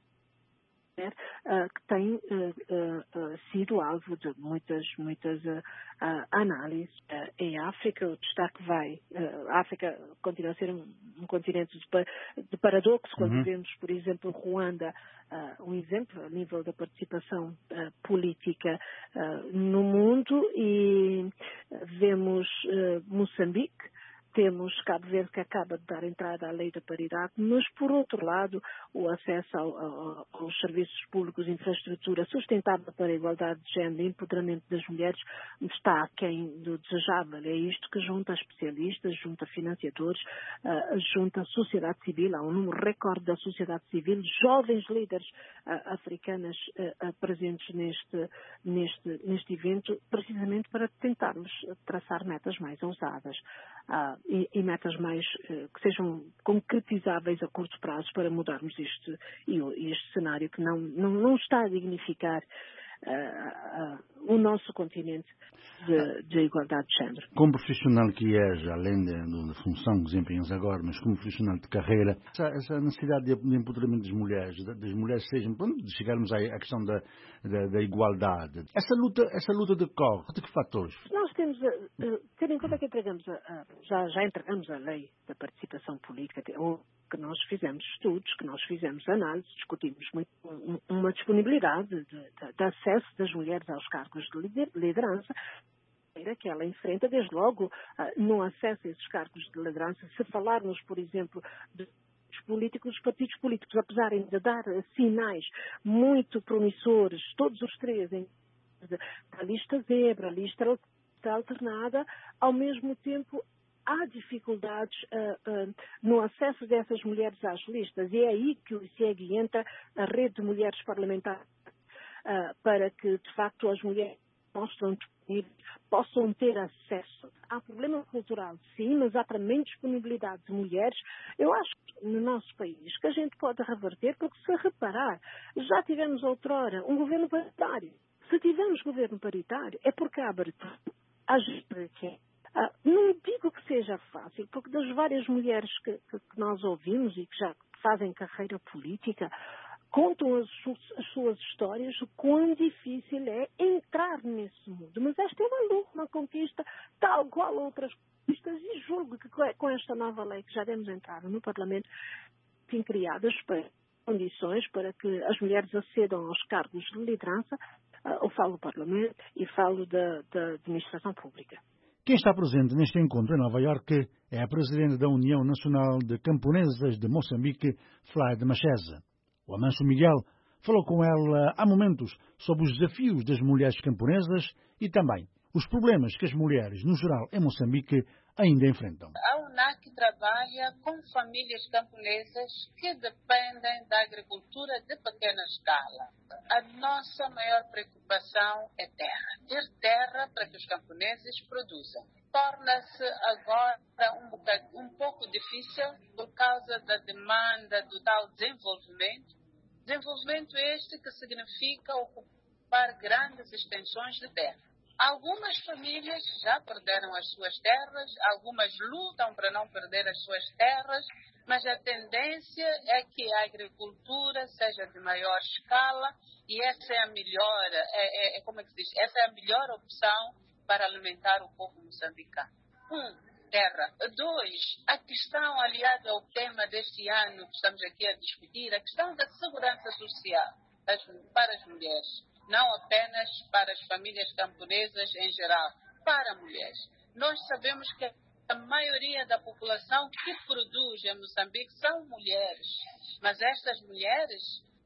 uh, que tem uh, uh, uh, sido alvo de muitas, muitas uh, uh, análises. Uh, em África, o destaque vai. Uh, a África continua a ser um, um continente de, de paradoxo, quando uhum. vemos, por exemplo, Ruanda, uh, um exemplo a nível da participação uh, política uh, no mundo, e vemos uh, Moçambique. Temos Cabo Verde, que acaba de dar entrada à lei da paridade, mas, por outro lado, o acesso ao, ao, aos serviços públicos, infraestrutura sustentável para a igualdade de género e empoderamento das mulheres está aquém do desejável. É isto que junta especialistas, junta financiadores, uh, junta a sociedade civil. Há um número recorde da sociedade civil, jovens líderes uh, africanas uh, uh, presentes neste, neste, neste evento, precisamente para tentarmos traçar metas mais ousadas. Uh, e, e metas mais uh, que sejam concretizáveis a curto prazo para mudarmos este, este cenário que não, não, não está a dignificar uh, uh, o nosso continente de, de igualdade de género. Como profissional que és, além da, da função que desempenhas agora, mas como profissional de carreira, essa, essa necessidade de, de empoderamento das mulheres, das mulheres sejam, de chegarmos à, à questão da, da, da igualdade, essa luta, essa luta decorre de que fatores? Nós temos a, a ter em conta que entregamos a, a, já, já entregamos a lei da participação política, ou que nós fizemos estudos, que nós fizemos análise, discutimos muito, uma disponibilidade de, de, de acesso das mulheres aos cargos de liderança, que ela enfrenta, desde logo, no acesso a esses cargos de liderança. Se falarmos, por exemplo, de políticos, os partidos políticos, apesar de dar sinais muito promissores, todos os três, em a lista zebra, a lista alternada, ao mesmo tempo há dificuldades uh, uh, no acesso dessas mulheres às listas, e é aí que o I C E G entra, a rede de mulheres parlamentares, uh, para que, de facto, as mulheres possam, possam ter acesso. Há problema cultural, sim, mas há também disponibilidade de mulheres. Eu acho que no nosso país que a gente pode reverter, porque se reparar, já tivemos outrora um governo paritário. Se tivermos governo paritário, é porque há abertura. A gente, ah, não digo que seja fácil, porque das várias mulheres que, que, que nós ouvimos e que já fazem carreira política, contam as, as suas histórias, o quão difícil é entrar nesse mundo. Mas esta é uma luta, uma conquista, tal qual outras conquistas, e julgo que com esta nova lei que já demos entrada no Parlamento, tem criadas para condições para que as mulheres acedam aos cargos de liderança. Eu falo do Parlamento e falo da, da administração pública. Quem está presente neste encontro em Nova Iorque é a Presidente da União Nacional de Camponesas de Moçambique, Flaide Macheza. O Amancio Miguel falou com ela há momentos sobre os desafios das mulheres camponesas e também os problemas que as mulheres, no geral, em Moçambique, ainda enfrentam. A U N A C trabalha com famílias camponesas que dependem da agricultura de pequena escala. A nossa maior preocupação é terra. Ter terra para que os camponeses produzam. torna-se agora um, bocado, um pouco difícil por causa da demanda do tal desenvolvimento. Desenvolvimento este que significa ocupar grandes extensões de terra. Algumas famílias já perderam as suas terras, algumas lutam para não perder as suas terras, mas a tendência é que a agricultura seja de maior escala e essa é a melhor, é, é, é, como é que se diz? Essa é a melhor opção para alimentar o povo moçambicano. Um, terra. Dois, a questão aliada ao tema deste ano que estamos aqui a discutir, a questão da segurança social das, para as mulheres. Não apenas para as famílias camponesas em geral, para mulheres. Nós sabemos que a maioria da população que produz em Moçambique são mulheres, mas estas mulheres,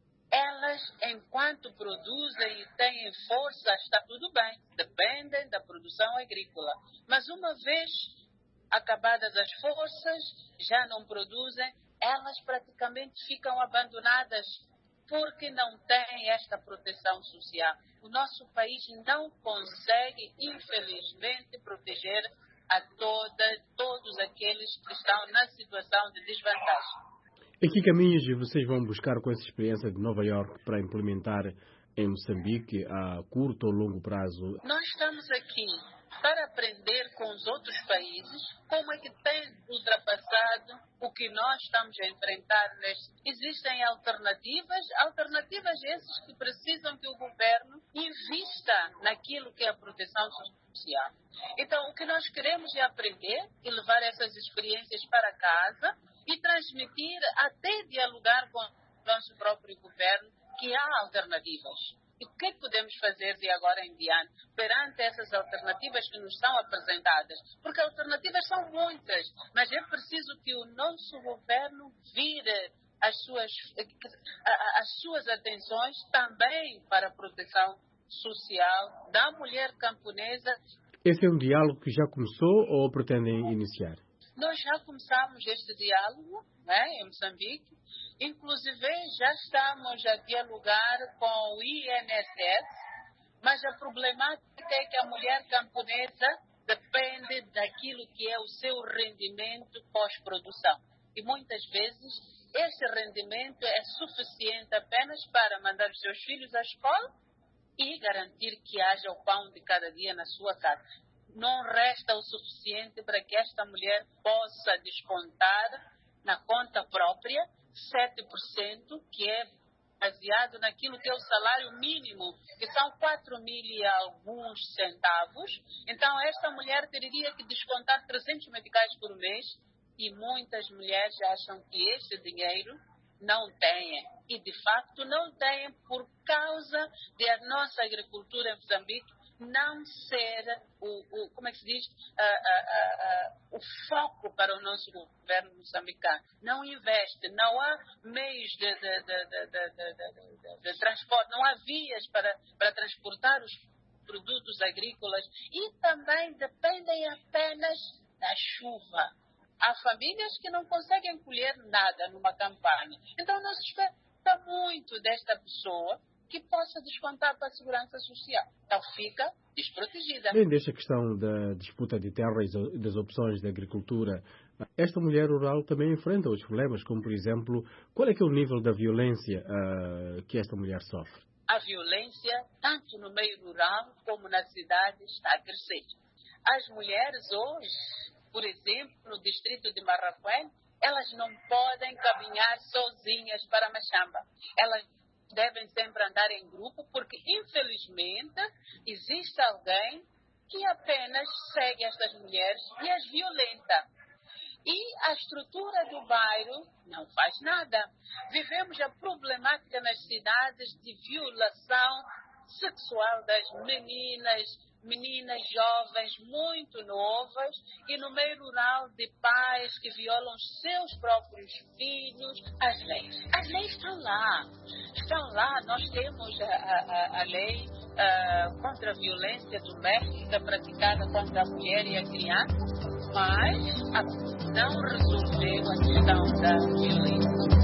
elas, enquanto produzem e têm força, está tudo bem, dependem da produção agrícola. Mas uma vez acabadas as forças, já não produzem, elas praticamente ficam abandonadas porque não têm esta proteção social. O nosso país não consegue, infelizmente, proteger a toda, todos aqueles que estão na situação de desvantagem. E que caminhos vocês vão buscar com essa experiência de Nova Iorque para implementar em Moçambique a curto ou longo prazo? Nós estamos aqui para aprender com os outros países como é que tem ultrapassado o que nós estamos a enfrentar. Neste. Existem alternativas, alternativas essas que precisam que o governo invista naquilo que é a proteção social. Então, o que nós queremos é aprender e levar essas experiências para casa e transmitir, até dialogar com o nosso próprio governo, que há alternativas. E o que podemos fazer de agora em diante perante essas alternativas que nos são apresentadas? Porque alternativas são muitas, mas é preciso que o nosso governo vire as suas, as suas atenções também para a proteção social da mulher camponesa. Esse é um diálogo que já começou ou pretendem iniciar? Nós já começamos este diálogo, né, em Moçambique. Inclusive, já estamos a dialogar com o I N S S, mas a problemática é que a mulher camponesa depende daquilo que é o seu rendimento pós-produção. E muitas vezes, esse rendimento é suficiente apenas para mandar os seus filhos à escola e garantir que haja o pão de cada dia na sua casa. Não resta o suficiente para que esta mulher possa descontar na conta própria sete por cento, que é baseado naquilo que é o salário mínimo, que são quatro mil e alguns centavos. Então, esta mulher teria que descontar trezentos meticais por mês e muitas mulheres acham que este dinheiro não têm. E, de facto, não têm por causa da nossa agricultura em Moçambique não ser o, o como é que se diz, uh, uh, uh, uh, o foco para o nosso governo moçambicano. Não investe, não há meios de, de, de, de, de, de, de, de transporte, não há vias para, para transportar os produtos agrícolas e também dependem apenas da chuva. Há famílias que não conseguem colher nada numa campanha. Então, não se espera muito desta pessoa que possa descontar para a segurança social. Então fica desprotegida. Além desta questão da disputa de terras e das opções de agricultura, esta mulher rural também enfrenta outros problemas, como, por exemplo, qual é que é o nível da violência uh, que esta mulher sofre? A violência, tanto no meio rural como na cidade, está a crescer. As mulheres hoje, por exemplo, no distrito de Marraquém, elas não podem caminhar sozinhas para Machamba. Elas devem sempre andar em grupo, porque, infelizmente, existe alguém que apenas segue estas mulheres e as violenta. E a estrutura do bairro não faz nada. Vivemos a problemática nas cidades de violação sexual das meninas, meninas jovens muito novas, e no meio rural de pais que violam seus próprios filhos. As leis, as leis estão lá, estão lá. Nós temos a, a, a lei uh, contra a violência doméstica praticada contra a mulher e a criança, mas não resolveu a questão da violência.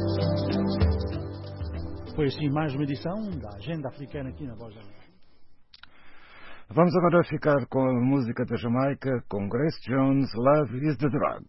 Foi assim mais uma edição da Agenda Africana aqui na Voz da América. Vamos agora ficar com a música da Jamaica, com Grace Jones, Love is the Drug.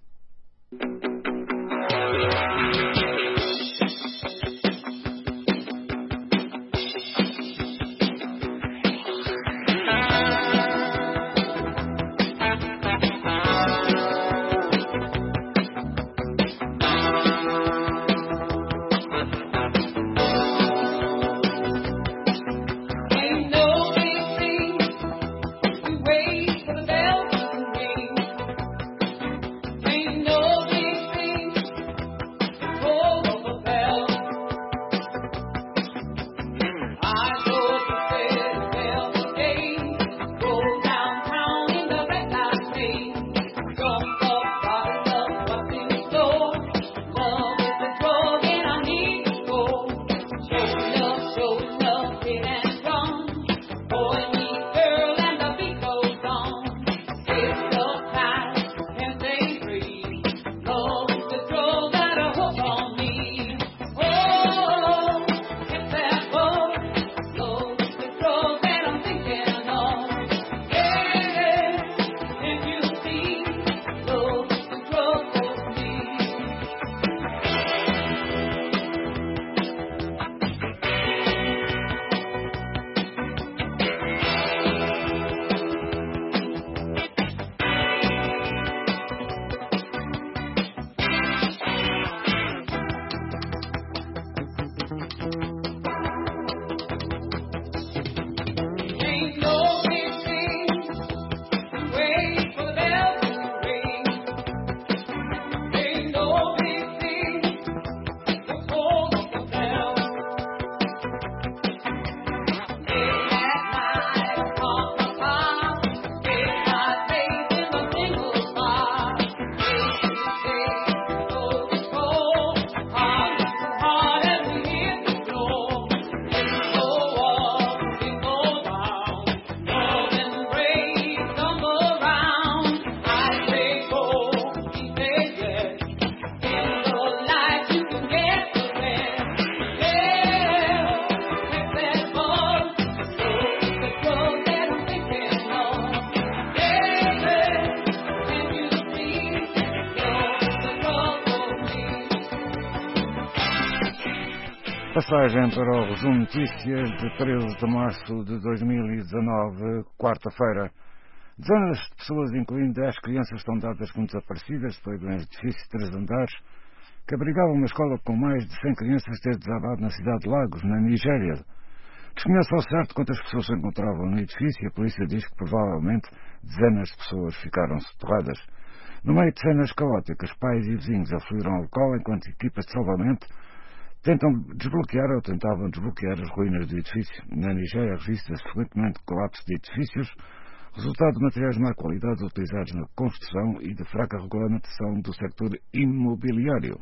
Passagem para o resumo notícias de treze de março de dois mil e dezanove, quarta-feira. Dezenas de pessoas, incluindo dez crianças, estão dadas como desaparecidas depois de um edifício de três andares que abrigava uma escola com mais de cem crianças ter desabado na cidade de Lagos, na Nigéria. Desconhece ao certo quantas pessoas se encontravam no edifício e a polícia diz que provavelmente dezenas de pessoas ficaram soterradas. No meio de cenas caóticas, pais e vizinhos afluíram ao local enquanto equipas de salvamento tentam desbloquear ou tentavam desbloquear as ruínas do edifício. Na Nigéria registra-se frequentemente colapso de edifícios, resultado de materiais de má qualidade utilizados na construção e de fraca regulamentação do setor imobiliário.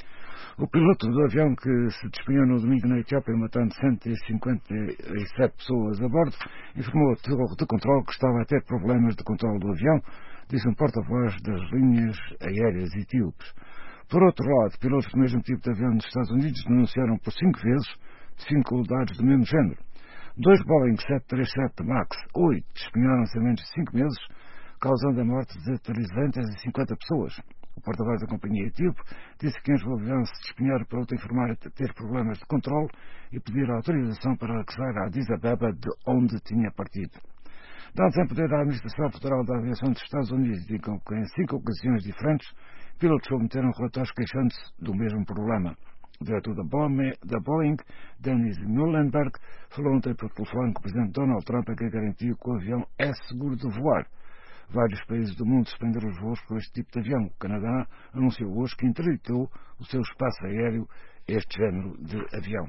O piloto do avião que se despenhou no domingo na Etiópia, matando cento e cinquenta e sete pessoas a bordo, informou a torre de controle que estava a ter problemas de controle do avião, disse um porta-voz das linhas aéreas etíopes. Por outro lado, pilotos do mesmo tipo de avião nos Estados Unidos denunciaram por cinco vezes cinco unidades do mesmo género. Dois Boeing sete três sete MAX oito despenharam-se em menos de cinco meses, causando a morte de trezentas e cinquenta pessoas. O porta-voz da companhia etíope disse que antes do avião se despenhar para outro informar ter problemas de controle e pedir autorização para regressar a Addis Abeba, de onde tinha partido. Dados em poder da Administração Federal da Aviação dos Estados Unidos indicam que em cinco ocasiões diferentes pilotos submeteram relatórios queixando-se do mesmo problema. O diretor da Boeing, Dennis Muhlenberg, falou ontem por telefone com o presidente Donald Trump a que garantiu que o avião é seguro de voar. Vários países do mundo suspenderam os voos com este tipo de avião. O Canadá anunciou hoje que interditou o seu espaço aéreo este género de avião.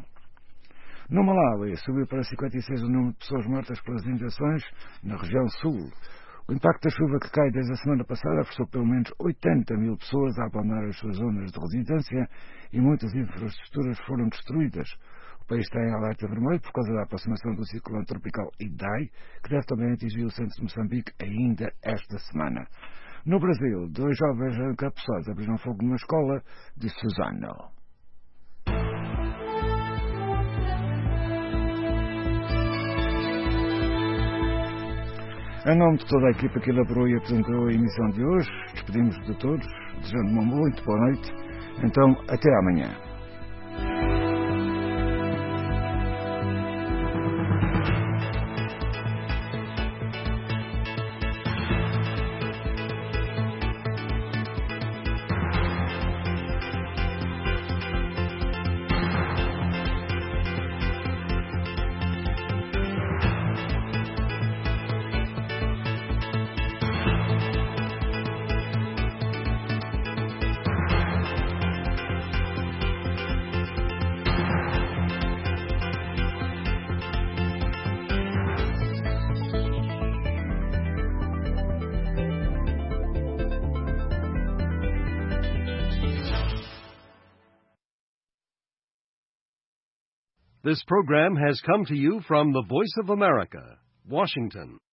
No Malawi, subiu para cinquenta e seis o número de pessoas mortas pelas inundações na região sul. O impacto da chuva que cai desde a semana passada forçou pelo menos oitenta mil pessoas a abandonar as suas zonas de residência e muitas infraestruturas foram destruídas. O país está em alerta vermelho por causa da aproximação do ciclone tropical Idai, que deve também atingir o centro de Moçambique ainda esta semana. No Brasil, dois jovens encapuçados abriram fogo numa escola de Suzano. Em nome de toda a equipa que elaborou e apresentou a emissão de hoje, despedimos de todos, desejando uma muito boa noite. Então, até amanhã. This program has come to you from the Voice of America, Washington.